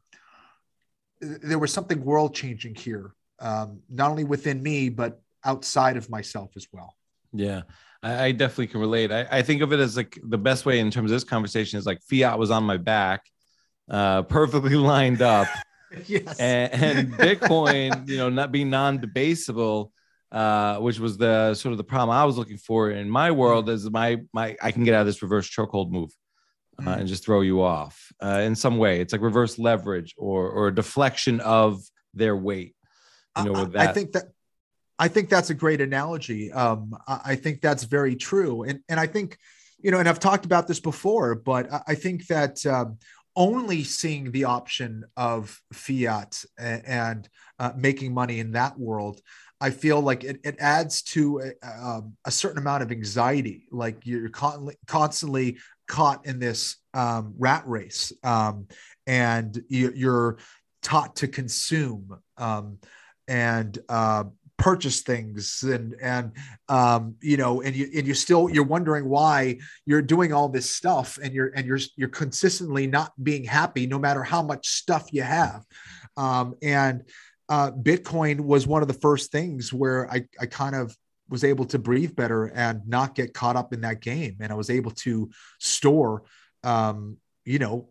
there was something world changing here, um, not only within me, but outside of myself as well. Yeah, I, I definitely can relate. I, I think of it as like the best way in terms of this conversation is like fiat was on my back, uh, perfectly lined up. Yes. And, and Bitcoin, you know, not being non-debasable, uh, which was the sort of the problem I was looking for in my world, is my my I can get out of this reverse chokehold move uh, mm. and just throw you off uh, in some way. It's like reverse leverage or or a deflection of their weight. You know, with that. I think that I think that's a great analogy. Um, I think that's very true, and and I think, you know, and I've talked about this before, but I think that. Um, only seeing the option of fiat and, and uh, making money in that world, I feel like it, it adds to a, um, a certain amount of anxiety. Like you're constantly, constantly caught in this um, rat race, um, and you, you're taught to consume um, and uh, purchase things, and and um, you know, and you and you still you're wondering why you're doing all this stuff, and you're and you're you're consistently not being happy, no matter how much stuff you have. Um, and uh, Bitcoin was one of the first things where I I kind of was able to breathe better and not get caught up in that game, and I was able to store, um, you know,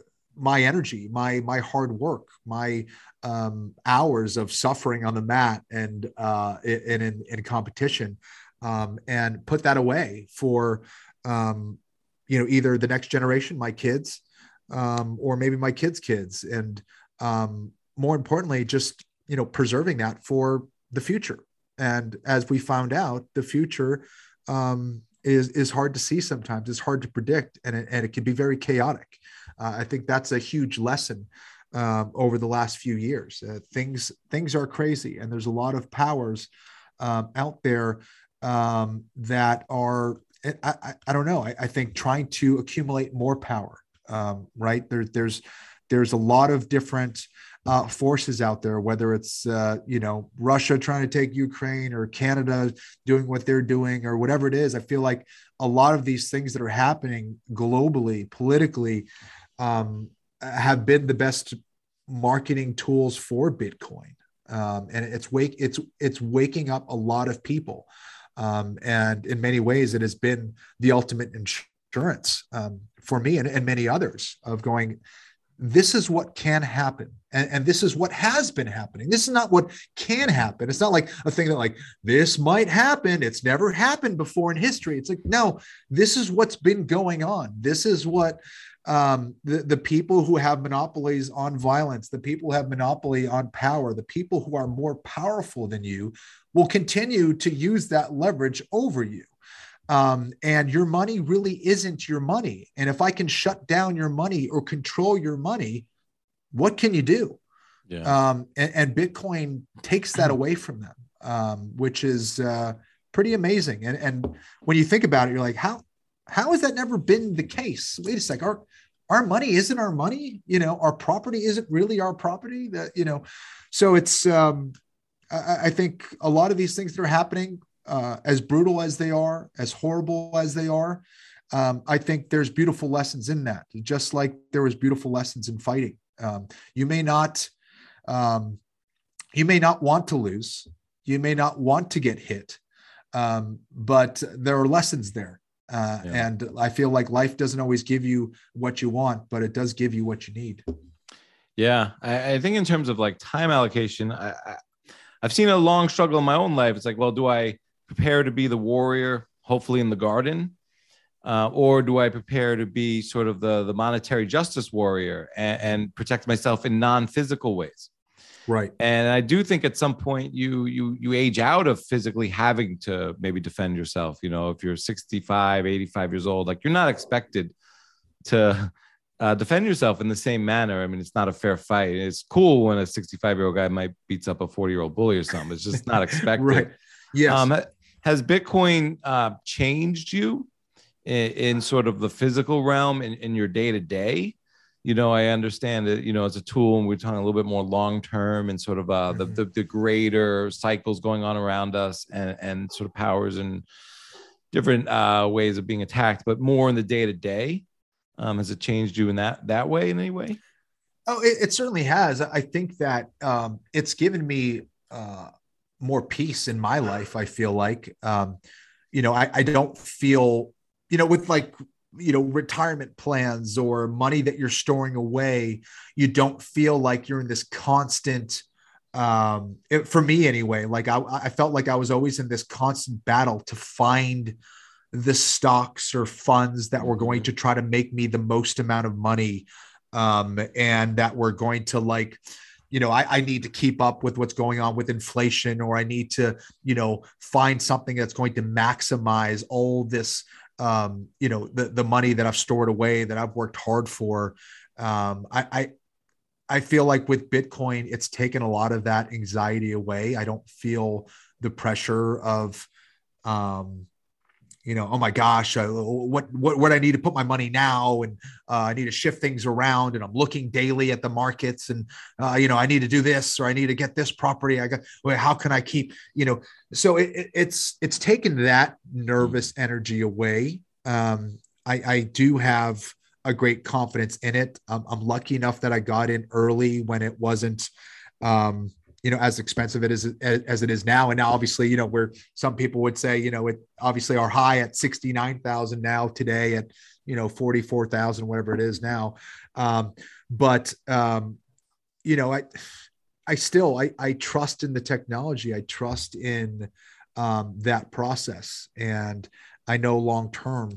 my energy, my my hard work, my um, hours of suffering on the mat and uh, in, in in competition, um, and put that away for um, you know, either the next generation, my kids, um, or maybe my kids' kids, and um, more importantly, just, you know, preserving that for the future. And as we found out, the future um, is is hard to see sometimes. It's hard to predict, and it, and it can be very chaotic. Uh, I think that's a huge lesson um, over the last few years. Uh, things things are crazy, and there's a lot of powers um, out there um, that are, I, I, I don't know, I, I think trying to accumulate more power, um, right? There, there's there's a lot of different uh, forces out there, whether it's, uh, you know, Russia trying to take Ukraine, or Canada doing what they're doing, or whatever it is. I feel like a lot of these things that are happening globally, politically, um, have been the best marketing tools for Bitcoin. Um, and it's wake, it's, it's waking up a lot of people. Um, and in many ways, it has been the ultimate insurance um, for me and, and many others of going, this is what can happen. And, and this is what has been happening. This is not what can happen. It's not like a thing that like, this might happen. It's never happened before in history. It's like, no, this is what's been going on. This is what um, the, the people who have monopolies on violence, the people who have monopoly on power, the people who are more powerful than you will continue to use that leverage over you. Um, and your money really isn't your money. And if I can shut down your money or control your money, what can you do? Yeah. Um, and, and Bitcoin takes that away from them, um, which is uh, pretty amazing. And, and when you think about it, you're like, how, how has that never been the case? Wait a sec. Our, our money isn't our money. You know, our property isn't really our property. That, you know, so it's, um, I, I think a lot of these things that are happening, Uh, as brutal as they are, as horrible as they are, um, I think there's beautiful lessons in that. Just like there was beautiful lessons in fighting. Um, you may not, um, you may not want to lose. You may not want to get hit, um, but there are lessons there. Uh, yeah. And I feel like life doesn't always give you what you want, but it does give you what you need. Yeah, I, I think in terms of like time allocation, I, I, I've seen a long struggle in my own life. It's like, well, do I prepare to be the warrior, hopefully in the garden, uh, or do I prepare to be sort of the, the monetary justice warrior and, and protect myself in non-physical ways? Right. And I do think at some point you you you age out of physically having to maybe defend yourself. You know, if you're sixty-five, eighty-five years old, like you're not expected to uh, defend yourself in the same manner. I mean, it's not a fair fight. It's cool when a sixty-five year old guy might beats up a forty year old bully or something. It's just not expected. Right. Yes. Um, has Bitcoin uh, changed you in, in sort of the physical realm in, in your day to day? You know, I understand that, you know, as a tool, and we're talking a little bit more long term and sort of uh, mm-hmm. the, the the greater cycles going on around us and, and sort of powers and different uh, ways of being attacked, but more in the day to day. Um, has it changed you in that that way in any way? Oh, it, it certainly has. I think that um, it's given me uh, more peace in my life. I feel like, um, you know, I, I don't feel, you know, with like, you know, retirement plans or money that you're storing away, you don't feel like you're in this constant, um, it, for me anyway, like I, I felt like I was always in this constant battle to find the stocks or funds that were going to try to make me the most amount of money. Um, and that were going to like, you know, I, I need to keep up with what's going on with inflation, or I need to, you know, find something that's going to maximize all this, um, you know, the, the money that I've stored away, that I've worked hard for. Um, I, I, I feel like with Bitcoin, it's taken a lot of that anxiety away. I don't feel the pressure of, um, you know, oh my gosh, uh, what, what, what I need to put my money now. And uh, I need to shift things around, and I'm looking daily at the markets, and, uh, you know, I need to do this, or I need to get this property. I got, well, how can I keep, you know, so it, it, it's, it's taken that nervous energy away. Um, I, I do have a great confidence in it. Um, I'm lucky enough that I got in early when it wasn't, um, you know, as expensive it is as it is now. And now obviously, you know, where some people would say, you know, it obviously are high at sixty-nine thousand now, today at, you know, forty-four thousand, whatever it is now. Um, but, um, you know, I, I still, I, I trust in the technology. I trust in um, that process. And I know long-term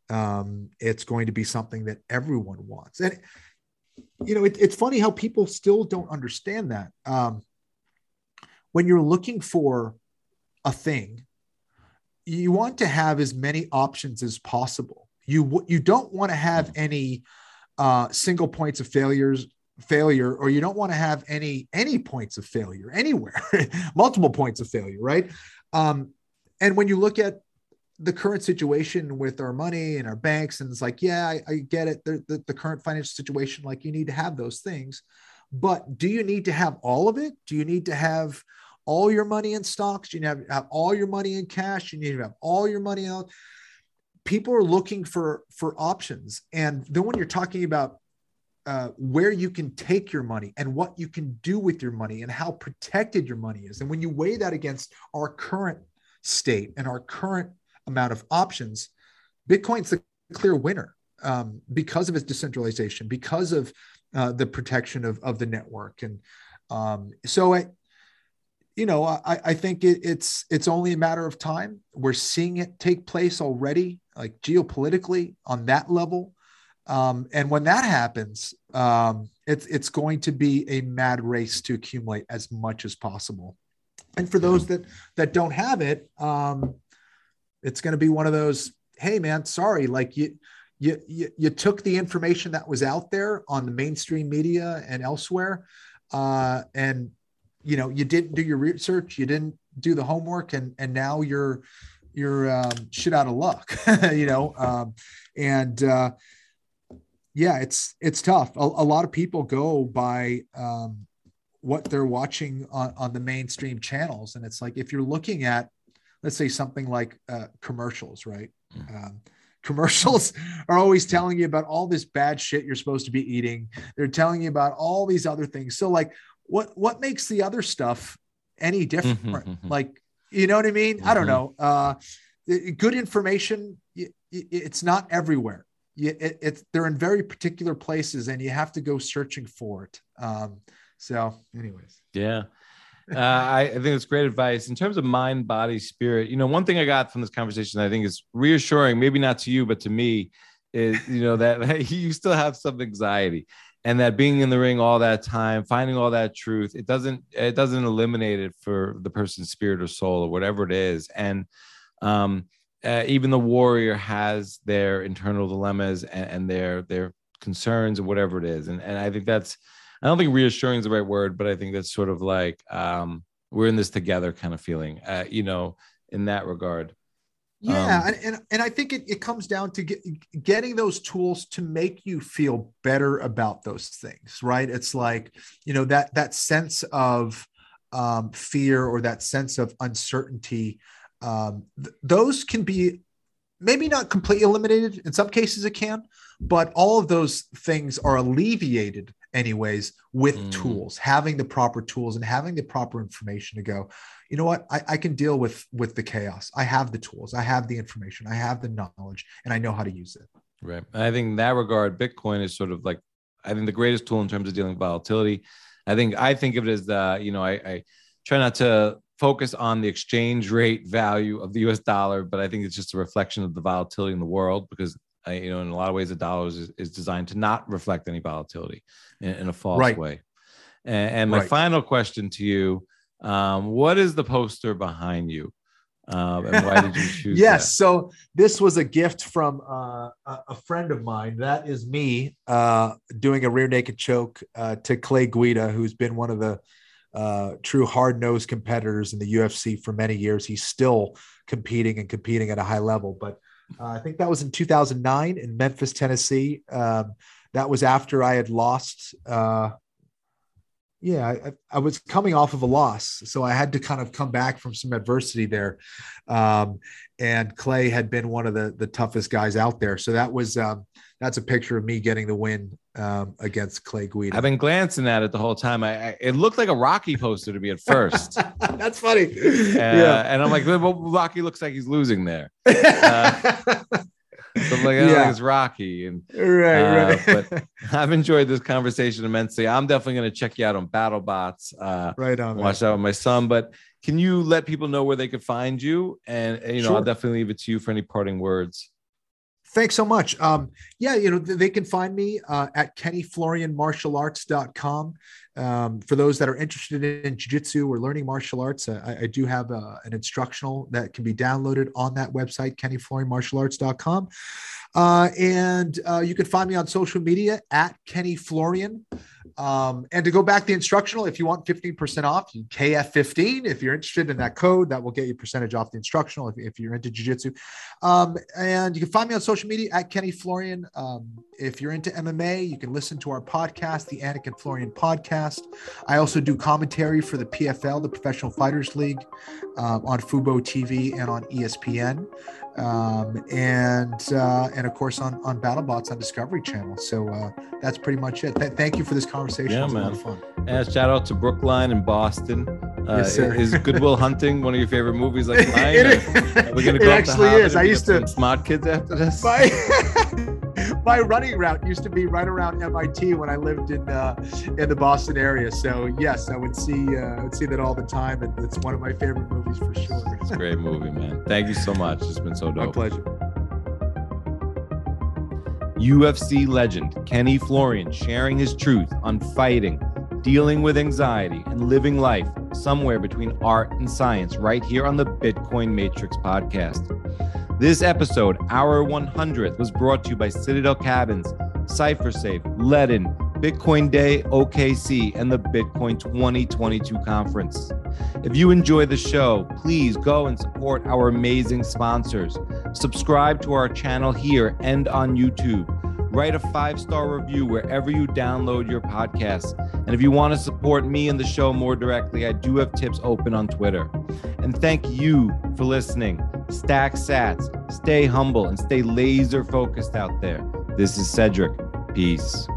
um, it's going to be something that everyone wants. And, you know, it, it's funny how people still don't understand that. Um, When you're looking for a thing, you want to have as many options as possible. You you don't want to have any uh, single points of failures, failure, or you don't want to have any any points of failure anywhere, multiple points of failure, right? Um, and when you look at the current situation with our money and our banks, and it's like, yeah, I, I get it. The, the, the current financial situation, like you need to have those things, but do you need to have all of it? Do you need to have all your money in stocks? You need to have, have all your money in cash. You need to have all your money out. People are looking for, for options. And then when you're talking about uh, where you can take your money and what you can do with your money and how protected your money is, and when you weigh that against our current state and our current amount of options, Bitcoin's the clear winner um, because of its decentralization, because of uh, the protection of, of the network. And um, so I, you know, I, I think it, it's it's only a matter of time. We're seeing it take place already, like geopolitically on that level. Um, and when that happens, um, it's it's going to be a mad race to accumulate as much as possible. And for those that that don't have it, um, it's going to be one of those, hey man, sorry, like you, you you you took the information that was out there on the mainstream media and elsewhere, uh, and you know, you didn't do your research, you didn't do the homework, and and now you're you're um, shit out of luck, you know. Um, and uh, yeah, it's it's tough. A, a lot of people go by um, what they're watching on, on the mainstream channels, and it's like, if you're looking at, let's say, something like uh, commercials, right? Um, commercials are always telling you about all this bad shit you're supposed to be eating. They're telling you about all these other things. So like, What what makes the other stuff any different? Mm-hmm. Like, you know what I mean? Mm-hmm. I don't know. Uh, good information, it's not everywhere. It, it's they're in very particular places, and you have to go searching for it. Um, so, anyways, yeah, uh, I, I think it's great advice in terms of mind, body, spirit. You know, one thing I got from this conversation, I think, is reassuring. Maybe not to you, but to me, is you know that you still have some anxiety. And that being in the ring all that time, finding all that truth, it doesn't it doesn't eliminate it for the person's spirit or soul or whatever it is. And um, uh, even the warrior has their internal dilemmas and, and their their concerns or whatever it is. And, and I think that's, I don't think reassuring is the right word, but I think that's sort of like, um, we're in this together kind of feeling, uh, you know, in that regard. Yeah. Um, and, and, and I think it, it comes down to get, getting those tools to make you feel better about those things, right? It's like, you know, that, that sense of um, fear or that sense of uncertainty, um, th- those can be maybe not completely eliminated. In some cases it can, but all of those things are alleviated anyways with mm. tools, having the proper tools and having the proper information to go, you know what, I, I can deal with, with the chaos. I have the tools, I have the information, I have the knowledge, and I know how to use it. Right. I think in that regard, Bitcoin is sort of like, I think the greatest tool in terms of dealing with volatility. I think, I think of it as the, you know, I, I try not to focus on the exchange rate value of the U S dollar, but I think it's just a reflection of the volatility in the world, because I, you know, in a lot of ways, the dollar is, is designed to not reflect any volatility in, in a false right. way. And, and my right. final question to you, um, what is the poster behind you? Um, and why did you choose yes. that? So this was a gift from uh, a friend of mine. That is me uh, doing a rear naked choke uh, to Clay Guida, who's been one of the uh, true hard-nosed competitors in the U F C for many years. He's still competing and competing at a high level, but uh, I think that was in two thousand nine in Memphis, Tennessee. Um, that was after I had lost. Uh, yeah, I, I was coming off of a loss, so I had to kind of come back from some adversity there. Um, and Clay had been one of the, the toughest guys out there. So that was, um, that's a picture of me getting the win um, against Clay Guida. I've been glancing at it the whole time. I, I it looked like a Rocky poster to me at first. That's funny. Uh, yeah. And I'm like, well, Rocky looks like he's losing there. Uh, So I'm like, I don't yeah. think it's Rocky. And right, uh, right. But I've enjoyed this conversation immensely. I'm definitely going to check you out on BattleBots. Uh, right on. Watch that with my son. But can you let people know where they could find you? And, and you know, sure. I'll definitely leave it to you for any parting words. Thanks so much. Um, yeah, you know, they can find me uh, at kenny florian martial arts dot com. Um, for those that are interested in jiu-jitsu or learning martial arts, uh, I, I do have uh, an instructional that can be downloaded on that website, kenny florian martial arts dot com. Uh, and uh, you can find me on social media at Kenny Florian. Um, and to go back to the instructional, if you want fifteen percent off, K F fifteen, if you're interested in that code, that will get you percentage off the instructional if, if you're into jiu-jitsu. Um, and you can find me on social media at Kenny Florian. Um, if you're into M M A, you can listen to our podcast, the Anakin Florian podcast. I also do commentary for the P F L, the Professional Fighters League, um, on Fubo T V and on E S P N. Um, and, uh, and of course on, on BattleBots on Discovery Channel. So, uh, that's pretty much it. Th- thank you for this conversation. Yeah, it was man. a lot of fun. And shout out to Brookline in Boston. Uh, yes, sir. Is Good Will Hunting one of your favorite movies like mine? it, Are we gonna go it actually is. I used to Smart Kids after this. My, my running route used to be right around M I T when I lived in uh, in the Boston area. So yes, I would see uh, I would see that all the time, and it's one of my favorite movies for sure. It's a great movie, man. Thank you so much. It's been so dope. My pleasure. U F C legend Kenny Florian sharing his truth on fighting, dealing with anxiety, and living life somewhere between art and science right here on the Bitcoin Matrix podcast. This episode, our one hundredth, was brought to you by Citadel Cabins, CipherSafe, Ledin, Bitcoin Day, O K C, and the Bitcoin twenty twenty-two conference. If you enjoy the show, please go and support our amazing sponsors. Subscribe to our channel here and on YouTube. Write a five-star review wherever you download your podcasts. And if you want to support me and the show more directly, I do have tips open on Twitter. And thank you for listening. Stack sats, stay humble, and stay laser focused out there. This is Cedric. Peace.